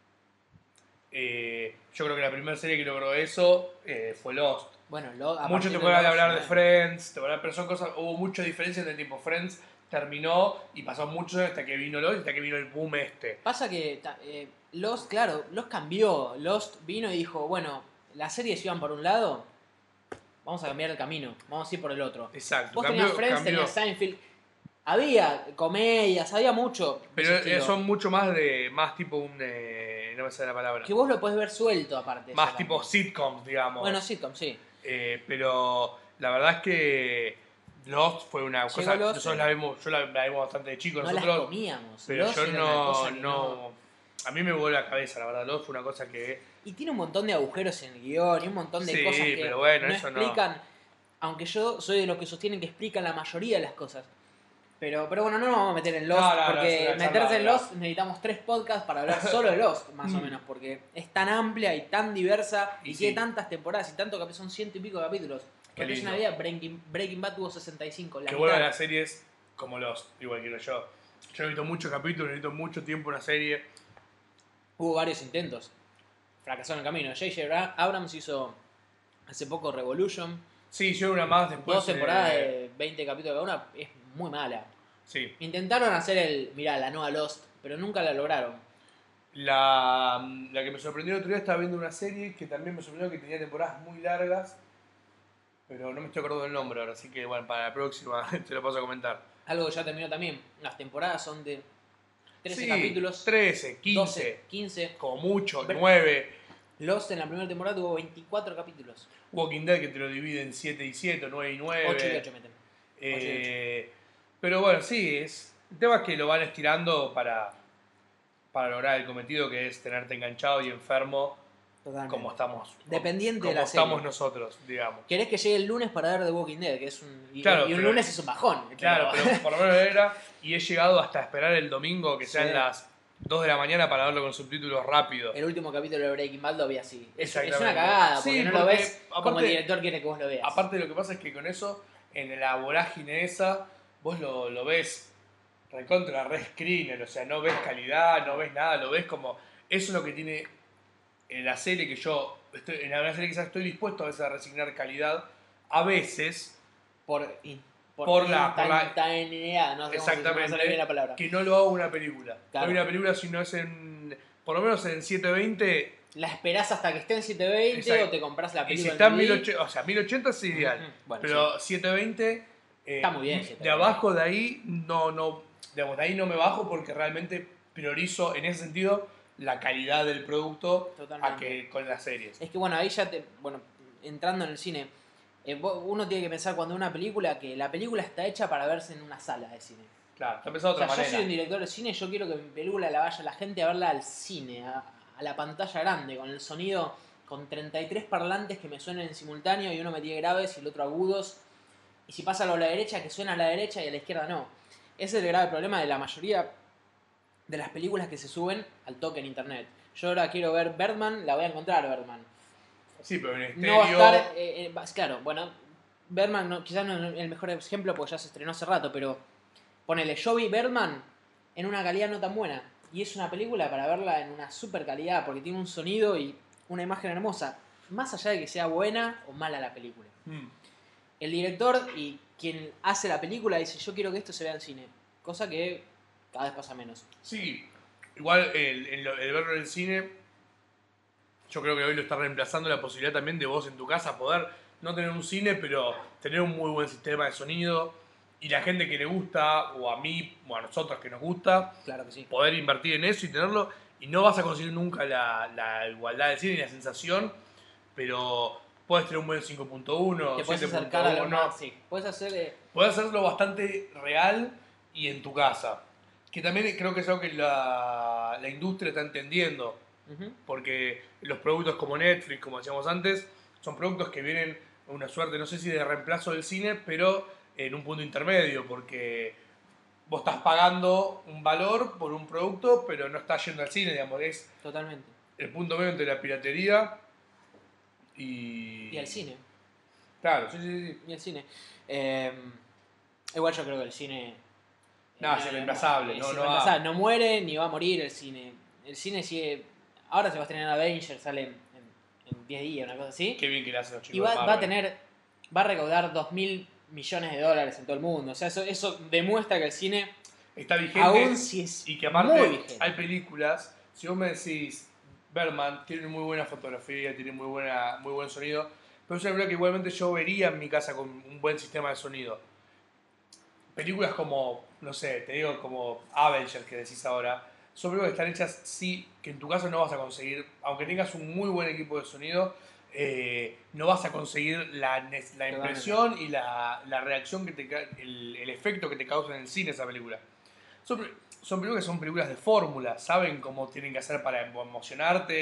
eh, yo creo que la primera serie que logró eso eh, fue Lost. Bueno, lo, a Muchos partir te de pueden los- hablar de bueno. Friends, te van a- pero son cosas, hubo mucha diferencia entre el tiempo Friends terminó y pasó muchos años hasta que vino Lost y hasta que vino el boom este. Pasa que ta- eh, Lost, claro, Lost cambió. Lost vino y dijo, bueno, las series iban por un lado, vamos a cambiar el camino, vamos a ir por el otro. Exacto. Vos cambió- tenías Friends, cambió. tenías Seinfeld, había comedias, había mucho. de Pero ese eh, estilo. son mucho más de, más tipo un, eh, no me sale la palabra, Que vos lo podés ver suelto aparte. más eso tipo también. sitcoms, digamos. Bueno, sitcom, sí. Eh, pero la verdad es que Lost fue una Llegó cosa, Lost, nosotros sí. la vimos, yo la, la vimos bastante de chico No las nosotros, comíamos. pero Lost yo era una no, cosa que no, a mí me voló la cabeza, la verdad, Lost fue una cosa que, Y tiene un montón de agujeros en el guión y un montón de Sí, cosas que pero bueno, no eso no. explican. Aunque yo soy de los que sostienen que explican la mayoría de las cosas. Pero, pero bueno, no nos vamos a meter en Lost, No, no, no, porque es una charla meterse en larga. Lost necesitamos tres podcasts para hablar solo de Lost, más o Mm. menos, porque es tan amplia y tan diversa y, Y tiene sí. tantas temporadas y tanto que son ciento y pico de capítulos. Qué Porque es lindo. una vida, Breaking, Breaking Bad tuvo sesenta y cinco. La Que mitad. vuelvan las series como los, igual quiero yo. Yo necesito muchos capítulos, necesito mucho tiempo una serie. Hubo varios intentos. Fracasó en el camino. J J Abrams hizo hace poco Revolution. Sí, yo una más después. Dos temporadas eh, de veinte capítulos cada una. Es muy mala. Sí. Intentaron hacer el, mirá, la nueva Lost, pero nunca la lograron. La, la que me sorprendió el otro día, estaba viendo una serie que también me sorprendió que tenía temporadas muy largas, pero no me estoy acordando del nombre ahora, así que bueno, para la próxima te lo paso a comentar. Algo que ya terminó también. Las temporadas son de trece Sí, capítulos. trece, quince, doce, quince. como mucho, Bre- nueve. Lost en la primera temporada tuvo veinticuatro capítulos. Walking Dead que te lo divide en siete y siete, nueve y nueve. ocho y ocho meten. Eh, pero bueno, sí, es, el tema es que lo van estirando para, para lograr el cometido que es tenerte enganchado y enfermo Totalmente. como estamos. Dependiente como de la estamos serie. nosotros, digamos. Querés que llegue el lunes para ver The Walking Dead, que es un. Y, Claro, y un pero- lunes es un bajón. Claro, pero por lo menos era, y he llegado hasta esperar el domingo que sean Sí. las dos de la mañana para verlo con subtítulos rápidos. El último capítulo de Breaking Bad lo vi así. Es, es Exactamente. una cagada, porque Sí, no lo porque, ves como aparte- el director quiere que vos lo veas. Aparte lo que pasa es que con eso, en la vorágine esa, vos lo, lo ves recontra red screener, o sea, no ves calidad, no ves nada, lo ves como... Eso es lo que tiene en la serie que yo... Estoy, en la serie quizás estoy dispuesto a veces a resignar calidad, a veces, Por, in- Por la- por la- instantaneidad, no sé cómo se- exactamente, no sale bien la palabra. que no lo hago una película. Claro. No hay una película si no es en... Por lo menos en setecientos veinte, La esperás hasta que esté en setecientos veinte Exacto. o te compras la y película si en está en D V D. mil ochenta, o sea, mil ochenta es ideal. Ujú, bueno, Pero setecientos veinte, eh, Está muy bien, de setecientos veinte. abajo de ahí no, no, digamos, de ahí no me bajo porque realmente priorizo en ese sentido la calidad del producto Totalmente. a que con las series. Es que bueno, ahí ya te. Bueno, entrando en el cine, eh, vos- uno tiene que pensar cuando una película, que la película está hecha para verse en una sala de cine. Claro, está pensado de O otra sea, yo soy un manera. director de cine, yo quiero que mi película la vaya la gente a verla al cine, a, a la pantalla grande, con el sonido, con treinta y tres parlantes que me suenen en simultáneo y uno me tiene graves y el otro agudos. Y si pasa algo a la derecha, que suena a la derecha y a la izquierda no. Ese es el grave problema de la mayoría de las películas que se suben al toque en internet. Yo ahora quiero ver Birdman, la voy a encontrar Birdman. Sí, pero en estéreo... No va a estar, eh, eh, va- claro, bueno, Birdman no, quizás no es el mejor ejemplo porque ya se estrenó hace rato, pero ponele, yo vi Birdman en una calidad no tan buena y es una película para verla en una super calidad porque tiene un sonido y una imagen hermosa, más allá de que sea buena o mala la película. Mm. El director y quien hace la película dice yo quiero que esto se vea en cine, cosa que cada vez pasa menos. Sí, igual el, el, el verlo en el cine, yo creo que hoy lo está reemplazando la posibilidad también de vos en tu casa poder no tener un cine, pero tener un muy buen sistema de sonido y la gente que le gusta, o a mí, o a nosotros que nos gusta, Claro que sí. poder invertir en eso y tenerlo. Y no vas a conseguir nunca la, la igualdad del cine ni la sensación, pero puedes tener un buen cinco punto uno, Te puedes siete punto acercar a lo uno, más, sí. Puedes hacer eh, puedes hacerlo bastante real y en tu casa. Que también creo que es algo que la, la industria está entendiendo. ujú. Porque los productos como Netflix, como decíamos antes, son productos que vienen una suerte, no sé si de reemplazo del cine, pero en un punto intermedio, porque vos estás pagando un valor por un producto, pero no estás yendo al cine, digamos, es Totalmente. el punto medio entre la piratería y... Y al cine. Claro, sí, sí, sí. Y el cine. Eh, igual yo creo que el cine. No, es irreemplazable, es no, no irreemplazable. No muere ni va a morir el cine. El cine sigue. Ahora se va a estrenar Avengers, sale en, en diez días, una cosa así. Qué bien que le hacen los chicos Y va, de va a Marvel. tener. Va a recaudar dos mil millones de dólares en todo el mundo. O sea, eso, eso demuestra que el cine, Está vigente. aún si es Y que muy aparte vigente. hay películas, si vos me decís, Berman tiene muy buena fotografía, tiene muy, buena, muy buen sonido, pero es una película que igualmente yo vería en mi casa con un buen sistema de sonido. Películas como, no sé, te digo, como Avengers que decís ahora, son películas que están hechas, sí, que en tu casa no vas a conseguir, aunque tengas un muy buen equipo de sonido, eh, no vas a conseguir la, ne- la impresión y la, la reacción, que te, ca- el, el efecto que te causa en el cine esa película. Son, pe- son películas que son películas de fórmula, saben cómo tienen que hacer para emo- emocionarte,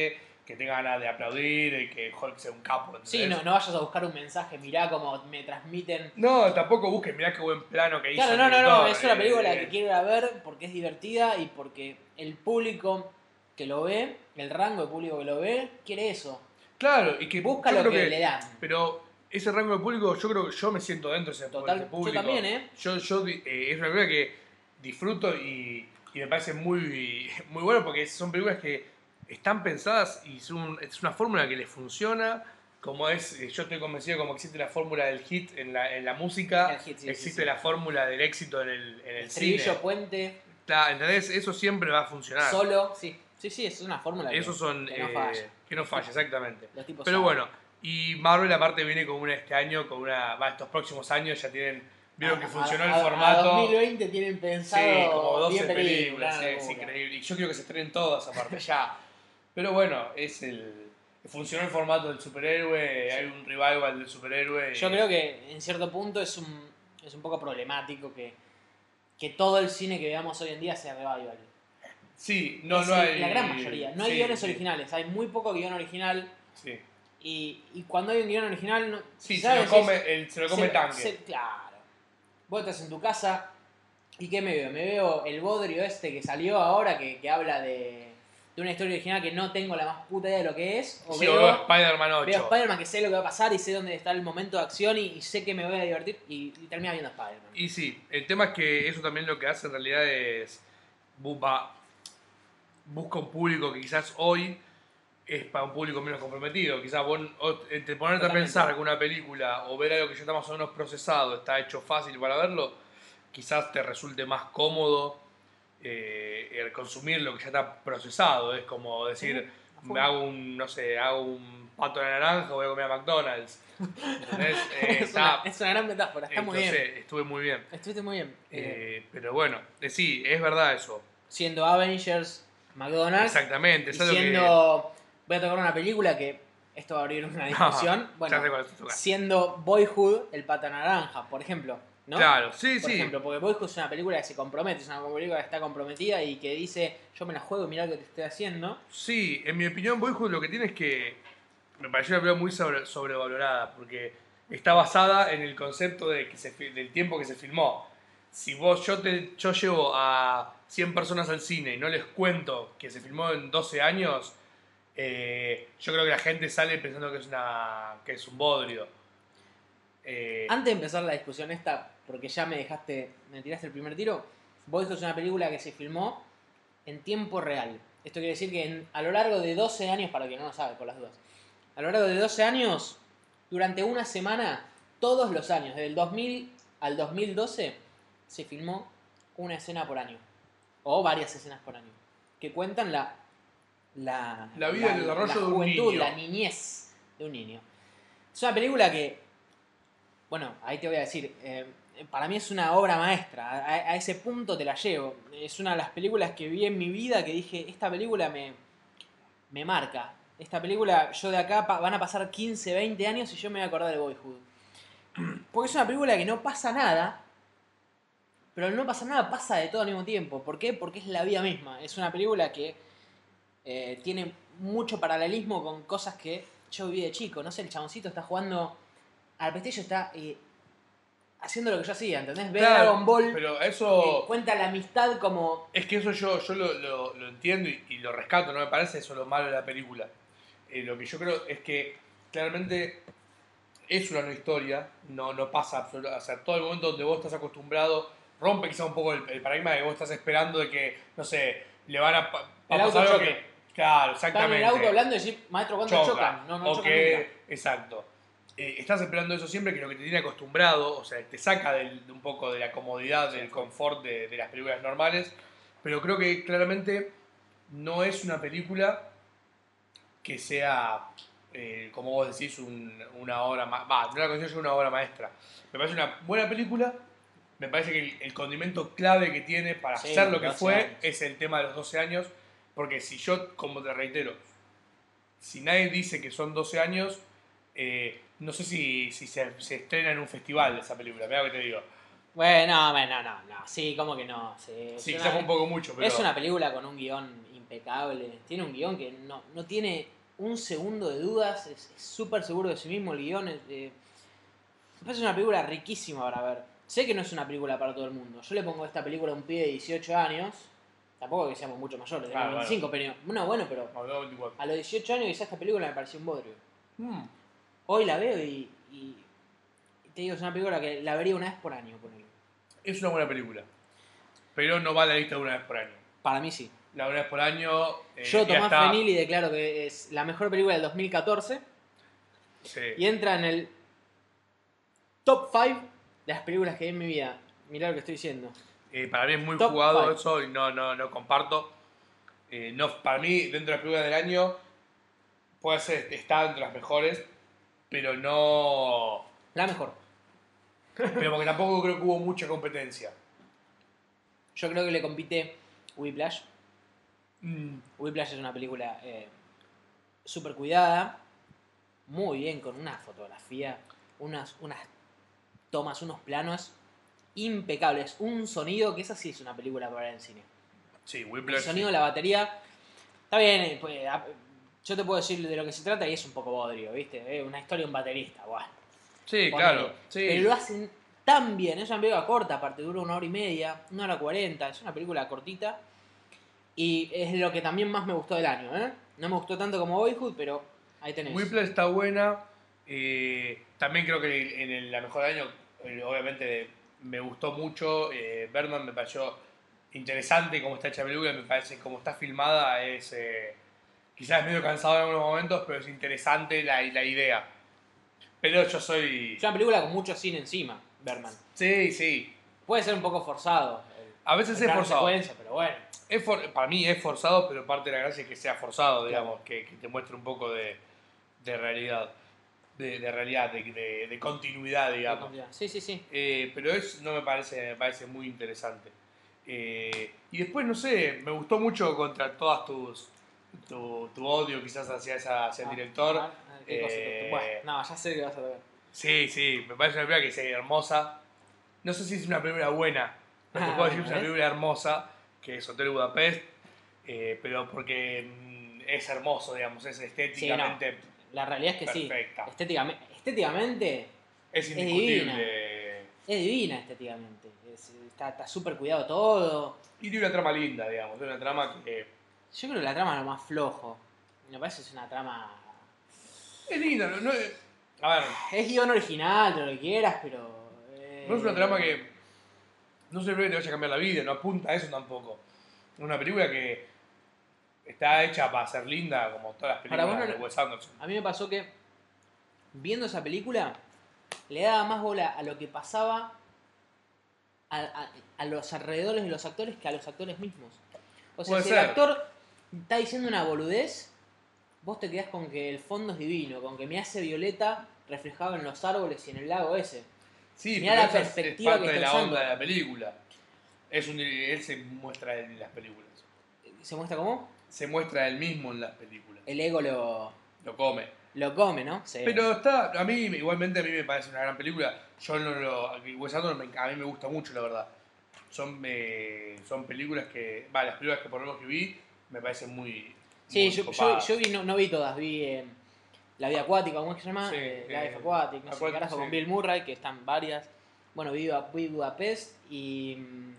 que tenga ganas de aplaudir y que Hulk sea un capo. ¿entendés? Sí, no, no vayas a buscar un mensaje, mirá cómo me transmiten. No, tampoco busques, mirá qué buen plano que hizo. Claro, el no, no, no, director, es una eh, película eh, que quiero ir a ver porque es divertida y porque el público que lo ve, el rango de público que lo ve, quiere eso. Claro, y que Busca yo lo creo que le dan. Pero ese rango de público, yo creo que yo me siento dentro de ese, Total, de ese yo público. también, ¿eh? Yo, yo, eh, es una película que disfruto y, y me parece muy, muy bueno porque son películas que están pensadas y son, es una fórmula que les funciona. Como es, yo estoy convencido como existe la fórmula del hit en la, en la música, El hit, sí, existe sí, sí. la fórmula del éxito en el, en el Estribillo, cine. puente, Claro, ¿entendés? Eso siempre va a funcionar. solo, sí. Sí, sí, es una fórmula que, Esos son que no eh, falla. que no falla, exactamente. Los tipos Pero saben. bueno, y Marvel aparte viene con una este año, con una, va, estos próximos años ya tienen, vieron que A- funcionó a- el a- formato. A dos mil veinte tienen pensado Sí, como doce diez películas, películas. sí, es increíble. Y yo quiero que se estrenen todas aparte ya. Pero bueno, es el funcionó el formato del superhéroe, hay un revival del superhéroe. Yo y- creo que en cierto punto es un, es un poco problemático que, que todo el cine que veamos hoy en día sea revival. Sí, no, Es no el- hay. La gran mayoría. No hay sí, guiones sí, originales, hay muy poco guión original. Sí, Y, y cuando hay un guión original, no, sí se ¿sabes? lo come, Es- el, se lo come se- el tanque. se- claro. Vos estás en tu casa y ¿qué me veo? Me veo el bodrio este que salió ahora que, que habla de, de una historia original que no tengo la más puta idea de lo que es. O Sí, veo, o veo Spider-Man ocho. veo Spider-Man que sé lo que va a pasar y sé dónde está el momento de acción y, y sé que me voy a divertir y, y termina viendo Spider-Man. Y sí, el tema es que eso también lo que hace en realidad es bu- va- busca un público que quizás hoy es para un público menos comprometido. Quizás vos, o- entre ponerte a Totalmente. pensar que una película o ver algo que ya está más o menos procesado, está hecho fácil para verlo, quizás te resulte más cómodo eh, el consumir lo que ya está procesado. Es como decir, a full. me hago un, no sé, hago un pato de naranja, voy a comer a McDonald's. ¿Entendés? Eh, es, está, una, es una gran metáfora, está muy entonces, bien. estuve muy bien. Estuviste muy bien. Eh, Eh, pero bueno, eh, sí, es verdad eso. siendo Avengers, McDonald's. Exactamente. Y Es algo siendo. Voy a tocar una película que. Esto va a abrir una discusión. que... bueno, ya sé cuál es tu caso. siendo Boyhood, el pata naranja, por ejemplo. ¿No? Claro, sí, Por sí. ejemplo, porque Boyhood es una película que se compromete, es una película que está comprometida y que dice: yo me la juego y mirá lo que te estoy haciendo. Sí, en mi opinión, Boyhood lo que tiene es que me pareció una película muy sobre- sobrevalorada porque está basada en el concepto de que se, fi- del tiempo que se filmó. Si vos, yo, te, yo llevo a cien personas al cine y no les cuento que se filmó en doce años, eh, yo creo que la gente sale pensando que es, una, que es un bodrio. Eh, Antes de empezar la discusión esta, porque ya me dejaste, me tiraste el primer tiro, Boyhood es una película que se filmó en tiempo real. Esto quiere decir que en- a lo largo de doce años, para quien no lo sabe, por las dudas, a lo largo de doce años, durante una semana, todos los años, desde el dos mil al dos mil doce, se filmó una escena por año. O varias escenas por año. Que cuentan la... La, La vida y el desarrollo la de un juventud, niño. la niñez de un niño. Es una película que... Bueno, ahí te voy a decir, eh, para mí es una obra maestra, a, a ese punto te la llevo. Es una de las películas que vi en mi vida que dije, esta película me, me marca. Esta película, yo de acá pa- van a pasar quince, veinte años y yo me voy a acordar de Boyhood. Porque es una película que no pasa nada, pero el no pasa nada pasa de todo al mismo tiempo. ¿Por qué? Porque es la vida misma. Es una película que eh, tiene mucho paralelismo con cosas que yo viví de chico. No sé, el chaboncito está jugando al PlayStation, está eh, haciendo lo que yo hacía, ¿entendés? Ve claro, Dragon Ball, pero eh, eso... cuenta la amistad como... Es que eso yo, yo lo, lo- lo entiendo y, y lo rescato, no me parece eso lo malo de la película. Eh, lo que yo creo es que claramente es una no historia, no, no pasa absolutamente. O sea, todo el momento donde vos estás acostumbrado, rompe quizá un poco el, el paradigma de que vos estás esperando de que, no sé, le van a, pa- a El auto pasar algo choque. que. Claro, Están exactamente. en el auto hablando y decir, maestro, ¿cuánto Choca. chocan? No, no o chocan que, nunca. exacto. Eh, estás esperando eso siempre, que lo que te tiene acostumbrado, o sea, te saca del- de un poco de la comodidad, del confort de, de las películas normales, pero creo que claramente no es una película que sea, eh, como vos decís, un- una obra ma- va, no la considero yo una obra maestra. Me parece una buena película, me parece que el, el condimento clave que tiene para Sí, hacer lo que doce fue años. es el tema de los doce años, porque si yo, como te reitero, si nadie dice que son doce años, eh, no sé si, si se, se estrena en un festival esa película, mira lo que te digo. Bueno, bueno, no, no, sí, como que no. Sí, es Sí, una- quizás fue un poco mucho, pero... Es una película con un guión impecable. Tiene un guión que no, no tiene un segundo de dudas, es súper seguro de sí mismo, el guión es, eh, me parece una película riquísima para ver. Sé que no es una película para todo el mundo. Yo le pongo esta película a un pibe de dieciocho años, tampoco que seamos mucho mayores, de Ah, veinticinco, pero no, bueno, pero No, no, veinticuatro. a los dieciocho años quizás esta película me pareció un bodrio. Mm. Hoy la veo y, y te digo, es una película que la vería una vez por año, ponele. Es una buena película. Pero no va a la lista de una vez por año. Para mí sí. La una vez por año. Eh, Yo, ya Tomás está- Fenili, declaro que es la mejor película del dos mil catorce Sí. y entra en el top cinco de las películas que vi en mi vida. Mirá lo que estoy diciendo. Eh, para mí es muy Top jugado five. eso y no, no, no comparto. Eh, no, para mí, dentro de las películas del año, puede ser, está entre las mejores, pero no. La mejor. Pero porque tampoco creo que hubo mucha competencia. Yo creo que le compite Whiplash. Mm, Whiplash es una película eh, súper cuidada, muy bien, con una fotografía, unas, unas tomas, unos planos impecables. Un sonido que esa sí es una película para ver en cine. sí, El Whiplash. sonido, la batería. Está bien, eh, pues, a- yo te puedo decir de lo que se trata y es un poco bodrio, ¿viste? Eh, una historia de un baterista, bueno. Sí, ponele. claro. Sí. Pero lo hacen tan bien. Es una película corta, aparte dura una hora y media, una hora cuarenta. Es una película cortita. Y es lo que también más me gustó del año, ¿eh? No me gustó tanto como Boyhood, pero ahí tenés. Whiplash está buena. eh, también creo que en el- la mejor del año, eh, obviamente, me gustó mucho. Eh, Birdman me pareció interesante cómo está hecha la película. Me parece cómo está filmada. Es eh, quizás es medio cansado en algunos momentos, pero es interesante la, la idea. Pero yo soy. Es una película con mucho cine encima, Berman. Sí, sí. Puede ser un poco forzado. el- A veces el es plano forzado. secuencia, pero bueno. Es for- para mí es forzado, pero parte de la gracia es que sea forzado, digamos, que, que te muestre un poco de, de realidad, de, de realidad, de, de- de continuidad, digamos. Sí, sí, sí. Eh, pero es, no me parece, me parece muy interesante. Eh, y después, no sé, me gustó mucho contra todas tus, tu, tu odio quizás hacia, esa, hacia el Ah, director. ah, ¿qué cosa? Eh, Bueno, no, ya sé que vas a ver. Sí, sí, me parece una película que es hermosa. No sé si es una película buena, pero te Ah, puedo decir que es bueno, una ¿ves? película hermosa, que es Hotel Budapest, eh, pero porque mm, es hermoso, digamos, es estéticamente, La realidad es que Perfecta. sí. Estéticamente, estéticamente es es indiscutible. es divina estéticamente. Es- está está súper cuidado todo. Y tiene una trama linda, digamos, tiene una trama que Yo creo que la trama es lo más flojo. Me parece que es una trama. es linda, no, no es- a ver, Es guión original, todo lo que quieras, pero. eh, no es una trama que no se ve que te vaya a cambiar la vida, no apunta a eso tampoco. Es una película que está hecha para ser linda, como todas las Para películas vos no- de Wes Anderson. A mí me pasó que, viendo esa película, le daba más bola a lo que pasaba a, a- a los alrededores de los actores que a los actores mismos. O sea, Puede si ser. el actor está diciendo una boludez, vos te quedás con que el fondo es divino, con que me hace violeta reflejado en los árboles y en el lago ese. Sí, Mirá pero la esa es- perspectiva es parte que de la está onda usando. de la película. Es un, él se muestra en las películas. ¿Se muestra cómo? Se muestra él mismo en las películas. El ego lo, Lo come. lo come, ¿no? Sí. Pero está, a mí igualmente a mí me parece una gran película. Yo no lo, Wes Anderson me- a mí me gusta mucho, la verdad. Son, eh, son películas que, va, las películas que por lo menos que vi me parecen muy, Sí, muy yo, yo, copadas. yo vi, no, no vi todas, vi eh, La Vida Acuática, ¿cómo es que se llama? Sí, Eh, eh, Life Aquatic, no sé qué Aquatic, carajo, sí. con Bill Murray, que están varias. Bueno, vi, Buda- vi Budapest y mm,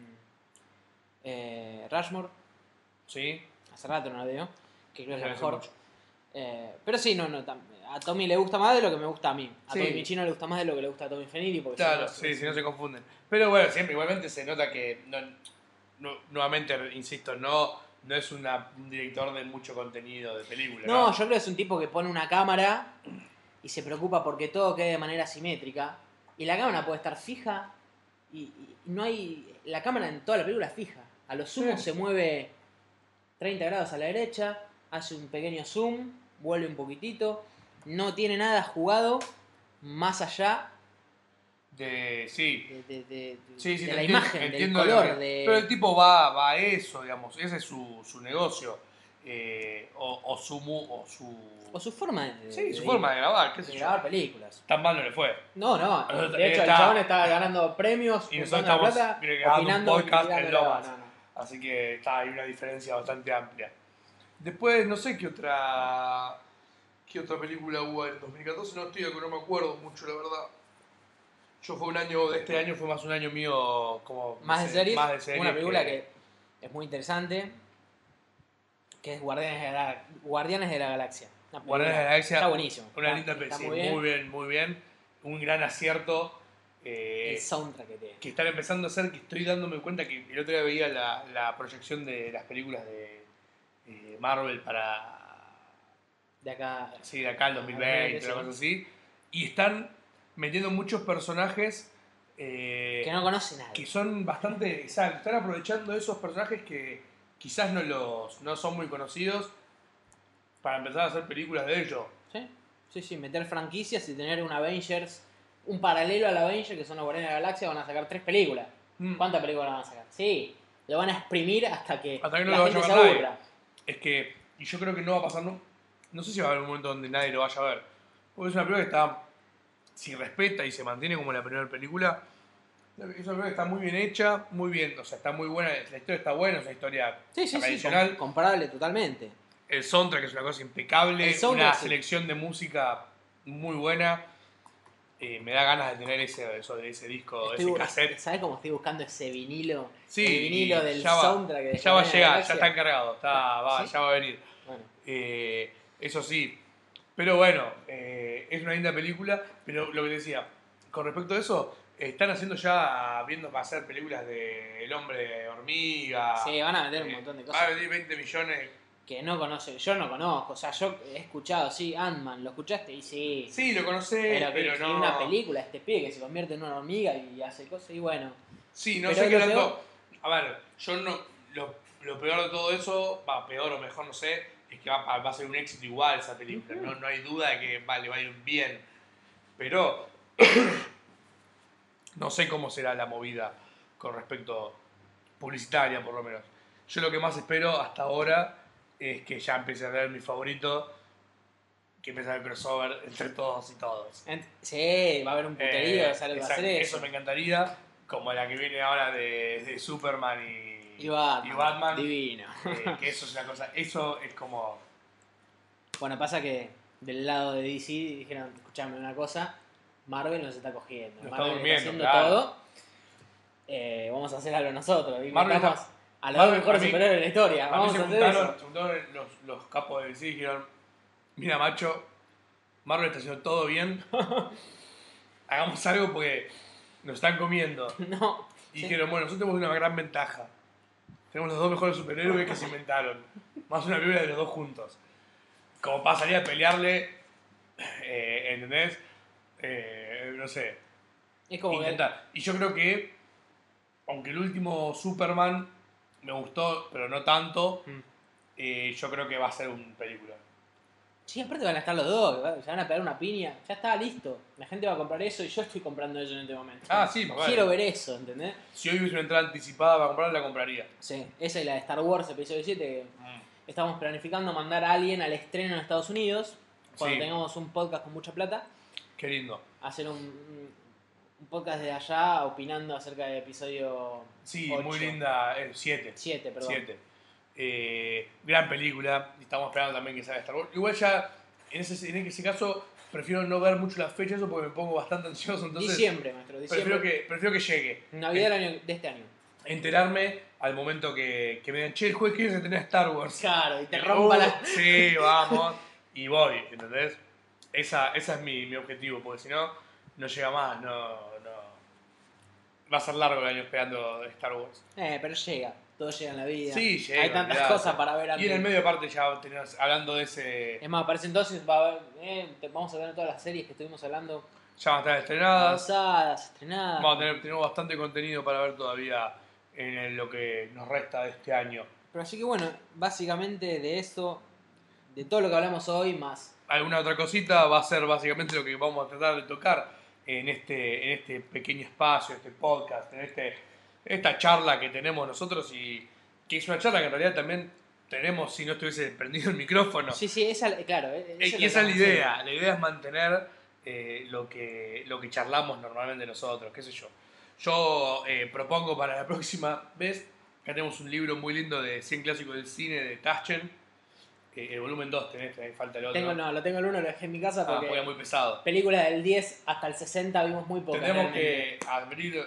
eh, Rushmore, Sí, hace rato no la veo, que creo que es la hace mejor. mucho. Eh, pero sí, no, no, tam- a Tommy le gusta más de lo que me gusta a mí. A Sí. Tommy Michino le gusta más de lo que le gusta a Tommy Fenili. Porque Claro, si no, sí, si no se confunden. Pero bueno, siempre igualmente se nota que, no, no- nuevamente, insisto, no, no es una- un director de mucho contenido de película. No, No, yo creo que es un tipo que pone una cámara y se preocupa porque todo quede de manera simétrica. Y la cámara puede estar fija y, y no hay. La cámara en toda la película es fija. A lo sumo Sí. se mueve treinta grados a la derecha, hace un pequeño zoom, vuelve un poquitito. No tiene nada jugado más allá de, sí, de, de- de- Sí, sí, de te la entiendo, imagen, entiendo del lo color. que- De... Pero el tipo va, va a eso, digamos, ese es su, su negocio. eh, o, o su mu- o su, O su forma de, sí, de- su de- forma de grabar, qué de sé yo. grabar películas. Tan mal no le fue. No, no. De hecho, Está- el chabón está ganando premios Y nosotros juntando la estamos plata, grabando un opinando, podcast en criticando, Lomas. no, no. Así que está, hay una diferencia bastante amplia. Después, no sé qué otra. ¿Qué otra película hubo en dos mil catorce? No estoy, no me acuerdo mucho, la verdad. Yo fue un año, de este año fue más un año mío como... Más de sé, series, más de series una película que... que es muy interesante, que es Guardianes de la, Guardianes de la Galaxia. Una película- Guardianes de la Galaxia, Está buenísimo. Una Está- linda está película, muy sí, bien. muy bien, muy bien. Un gran acierto. eh, El soundtrack que tiene. que están empezando a hacer, que estoy dándome cuenta que el otro día veía la, la proyección de las películas de eh, Marvel para... De acá. Sí, de acá al dos mil veinte, Sí. una cosa así. Y están metiendo muchos personajes eh, Que no conoce nadie. que son bastante... Exacto, están aprovechando esos personajes que quizás no, los, no son muy conocidos para empezar a hacer películas de ellos. ¿Sí? Sí, sí, meter franquicias y tener un Avengers, un paralelo al Avengers, que son los Guardianes de la Galaxia, van a sacar tres películas. Mm. ¿Cuántas películas van a sacar? Sí, lo van a exprimir hasta que, Hasta que no la lo vaya gente a se ver nadie. aburra. Es que, y yo creo que no va a pasar, no, no sé si va a haber un momento donde nadie lo vaya a ver. Porque es una película que está, si respeta y se mantiene como la primera película, es una película que está muy bien hecha, muy bien, o sea, está muy buena, la historia está buena, es una historia Sí, sí, sí, tradicional. com- comparable totalmente. El soundtrack es una cosa impecable, El soundtrack, una sí. selección de música muy buena. Eh, me da ganas de tener ese, eso, de ese disco, Estoy ese bu- cassette. ¿Sabes cómo estoy buscando ese vinilo? Sí, el vinilo del ya va, soundtrack de ya va a Guardianes de la llegar, ya Galaxia. está encargado, está, va, ¿Sí? ya va a venir. Bueno, Eh, eso sí. Pero bueno, eh, es una linda película. Pero lo que decía, con respecto a eso, están haciendo ya, viendo para hacer películas de El Hombre Hormiga. sí, van a meter un eh, montón de Va a cosas venir veinte millones. que no conoce. Yo no conozco, o sea, yo he escuchado, sí, Ant-Man, ¿lo escuchaste? Y sí. Sí, lo conocés, Pero, pero, que, que no. una película, este pibe que se convierte en una hormiga y hace cosas, y bueno. Sí, no Pero sé qué lo tanto. A ver, yo no. Lo, lo peor de todo eso, va, peor o mejor, no sé, es que va, va a ser un éxito igual esa película. Ujú. no, no hay duda de que va, le va a ir bien. Pero. No sé cómo será la movida con respecto publicitaria, por lo menos. Yo lo que más espero hasta ahora es que ya empiece a ver mi favorito, que empiece a ver crossover entre todos y todos. Ent- Sí, va a haber un puterío, Eh, sale va a exacto, hacer eso. eso me encantaría, como la que viene ahora de, de Superman y, Y Batman, y Batman, divino. eh, que eso es una cosa, eso es como... Bueno, pasa que del lado de D C dijeron, escuchame una cosa, Marvel nos está cogiendo. Nos está Marvel durmiendo, haciendo claro. todo. Eh, vamos a hacer algo nosotros. Y Marvel metamos está- a los Marvel, mejores a mí- superhéroes de la historia. A mí Vamos se a hacer juntaron, eso. se juntaron los, los capos de D C y dijeron, mira macho, Marvel está haciendo todo bien, hagamos algo porque nos están comiendo. No. Y sí. dijeron, bueno, nosotros tenemos una gran ventaja. Tenemos los dos mejores superhéroes que se inventaron. Más una película de los dos juntos. Como para salir a pelearle, eh, ¿entendés? Eh, no sé, Es como que intentar. Y yo creo que, aunque el último Superman me gustó, pero no tanto, Mm. eh, yo creo que va a ser una película. sí, aparte van a estar los dos, va- se van a pegar una piña. Ya está listo. La gente va a comprar eso y yo estoy comprando eso en este momento. Ah, sí, más vale. Quiero ver eso, ¿entendés? Si hoy hubiese una entrada anticipada para comprarla, la compraría. Sí, esa es la de Star Wars episodio siete. Que estamos planificando mandar a alguien al estreno en Estados Unidos. Cuando Sí. tengamos un podcast con mucha plata. Qué lindo. Hacer un, un podcast de allá opinando acerca del episodio Sí, ocho. muy linda. siete. siete, perdón. siete. Eh, gran película. Estamos esperando también que salga Star Wars. Igual ya, en ese, en ese caso, prefiero no ver mucho las fechas eso porque me pongo bastante ansioso. Entonces, Diciembre, maestro, diciembre. prefiero que, prefiero que llegue. Navidad del año, de este año. Enterarme al momento que, que me digan, che, el jueves que viene se tenía Star Wars. Claro, y te rompa Uh, la... Sí, vamos. Y voy, ¿entendés? Esa, esa es mi, mi objetivo, porque si no, no llega más, no, no. Va a ser largo el año esperando Star Wars. Eh, pero llega. Todo llega en la vida. Sí, llega. Hay tantas olvidate. cosas para ver Y antes. en el medio aparte ya tenías, hablando de ese, Es más, parece entonces va a haber, eh, te- vamos a ver todas las series que estuvimos hablando. ya van a estar estrenadas. Avanzadas, estrenadas. Vamos a tener, tenemos bastante contenido para ver todavía en el- lo que nos resta de este año. Pero así que bueno, básicamente de eso, de todo lo que hablamos hoy, más Alguna otra cosita va a ser básicamente lo que vamos a tratar de tocar en este, en este pequeño espacio, este podcast, en este, esta charla que tenemos nosotros y que es una charla que en realidad también tenemos si no estuviese prendido el micrófono. Sí, sí, esa, claro. eh, Eh, eso y lo esa es la que idea, vamos la idea es mantener eh, lo, que, lo que charlamos normalmente nosotros, qué sé yo. Yo eh, propongo para la próxima vez, que tenemos un libro muy lindo de cien clásicos del cine de Taschen, Eh, el volumen dos tenés, tenés, falta el otro. Tengo, no, lo tengo el uno, lo dejé en mi casa Ah, porque porque es muy pesado. película del diez hasta el sesenta vimos muy poco. Tenemos que abrir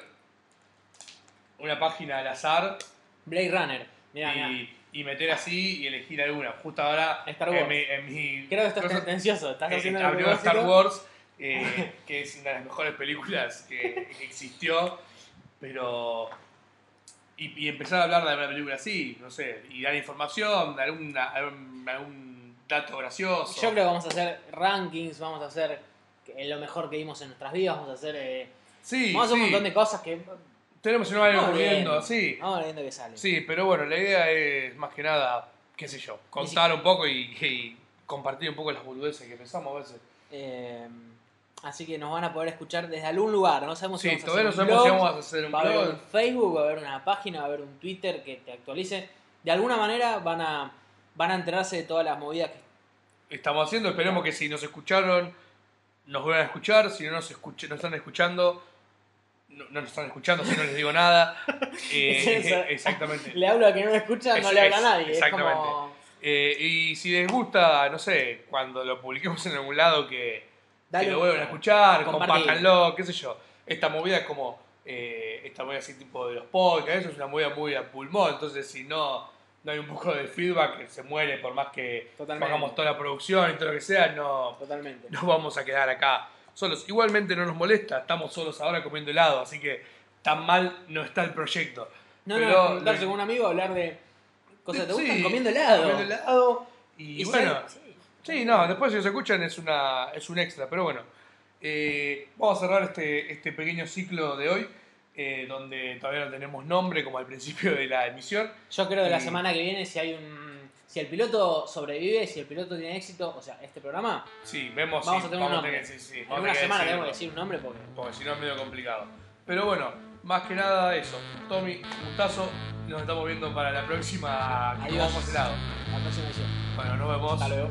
una página al azar Blade Runner. Mirá, mirá. y, y meter así y elegir alguna. Justo ahora Star Wars. en mi, en mi Creo que esto es cosa- tendencioso. Estás eh, haciendo el abrió Star propósito. Wars, eh, que es una de las mejores películas que, que existió, pero... Y, y empezar a hablar de una película así, no sé, y dar información, dar alguna, algún, algún dato gracioso. Yo creo que vamos a hacer rankings, vamos a hacer lo mejor que vimos en nuestras vidas, vamos a hacer, eh, Sí, vamos a hacer sí. un montón de cosas que Tenemos una algo Vamos ocurriendo, viendo. sí. vamos viendo que sale. Sí, pero bueno, la idea es más que nada, qué sé yo, contar un poco y, y compartir un poco las boludeces que pensamos a veces. Eh, así que nos van a poder escuchar desde algún lugar, no sabemos si Sí, vamos a todavía no hacer un sabemos si blog, vamos a hacer un va a haber blog. un Facebook, va a haber una página, va a haber un Twitter que te actualice. De alguna manera van a, van a enterarse de todas las movidas que Estamos haciendo, esperemos que si nos escucharon, nos vuelvan a escuchar, si no nos, escuch nos están escuchando, no, no nos están escuchando, si no les digo nada. Eh, Es eso. exactamente. le hablo a que no me escucha, no Es- le habla es- a nadie. exactamente. Es como, Eh, y si les gusta, no sé, cuando lo publiquemos en algún lado que, dale que lo un- vuelvan a escuchar, compartir. compártanlo, qué sé yo. Esta movida es como, eh, esta movida así tipo de los podcasts, eso es una movida muy a pulmón, entonces si no, no hay un poco de feedback, se muere por más que Totalmente. pagamos toda la producción y todo lo que sea, no, Totalmente. no vamos a quedar acá solos. Igualmente no nos molesta, estamos solos ahora comiendo helado, así que tan mal no está el proyecto. No, Pero no, juntarse lo- con un amigo a hablar de cosas que te Sí, gustan comiendo helado. comiendo helado. Y, Y bueno, sale- sí. sí, no, después si nos escuchan es, una, es un extra, pero bueno. Eh, vamos a cerrar este, este pequeño ciclo de hoy, eh, donde todavía no tenemos nombre, como al principio de la emisión. Yo creo que la Y- semana que viene, si hay un. Si el piloto sobrevive, si el piloto tiene éxito, o sea, este programa, Sí, vemos vamos si a tener un nombre. tener- sí, sí, en vamos a una tener semana decirlo, tenemos que decir un nombre porque. porque si no es medio complicado. Pero bueno, más que nada eso. Tommy, gustazo, nos estamos viendo para la próxima que Adiós. comamos helado. La próxima edición. Bueno, nos vemos. Hasta luego.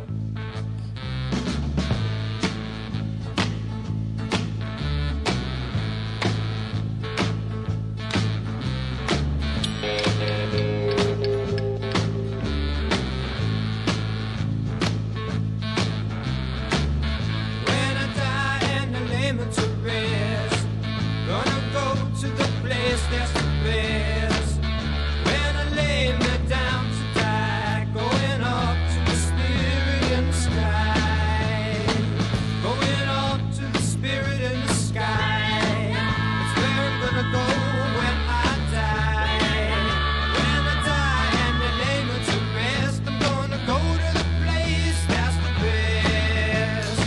When I die and I lay me to rest, gonna go to the place that's the best. When I lay me down to die, going up to the spirit in the sky, going up to the spirit in the sky. That's where I'm gonna go when I die. When I die and I lay me to rest, I'm gonna go to the place that's the best.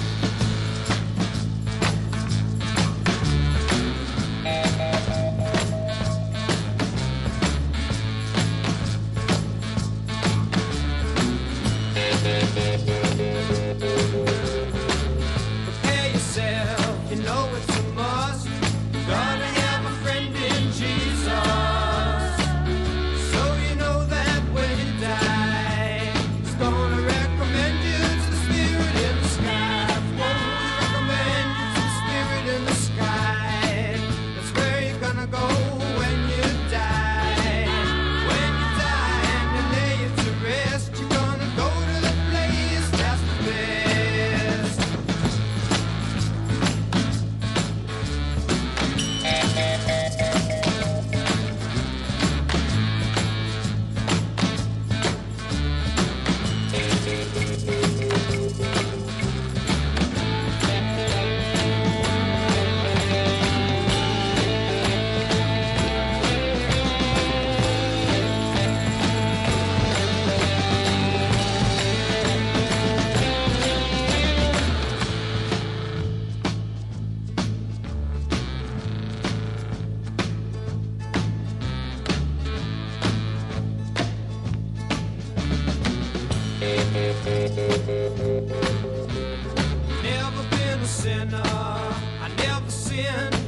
Prepare yourself, you know it's a must. Gonna have a friend in Jesus. So you know that when you die, He's gonna recommend you to the spirit in the sky. Won't recommend you to the spirit in the sky. That's where you're gonna go when you die. When you die and you lay you to rest, you're gonna go to the place that's the best. Never been a sinner, I never sinned.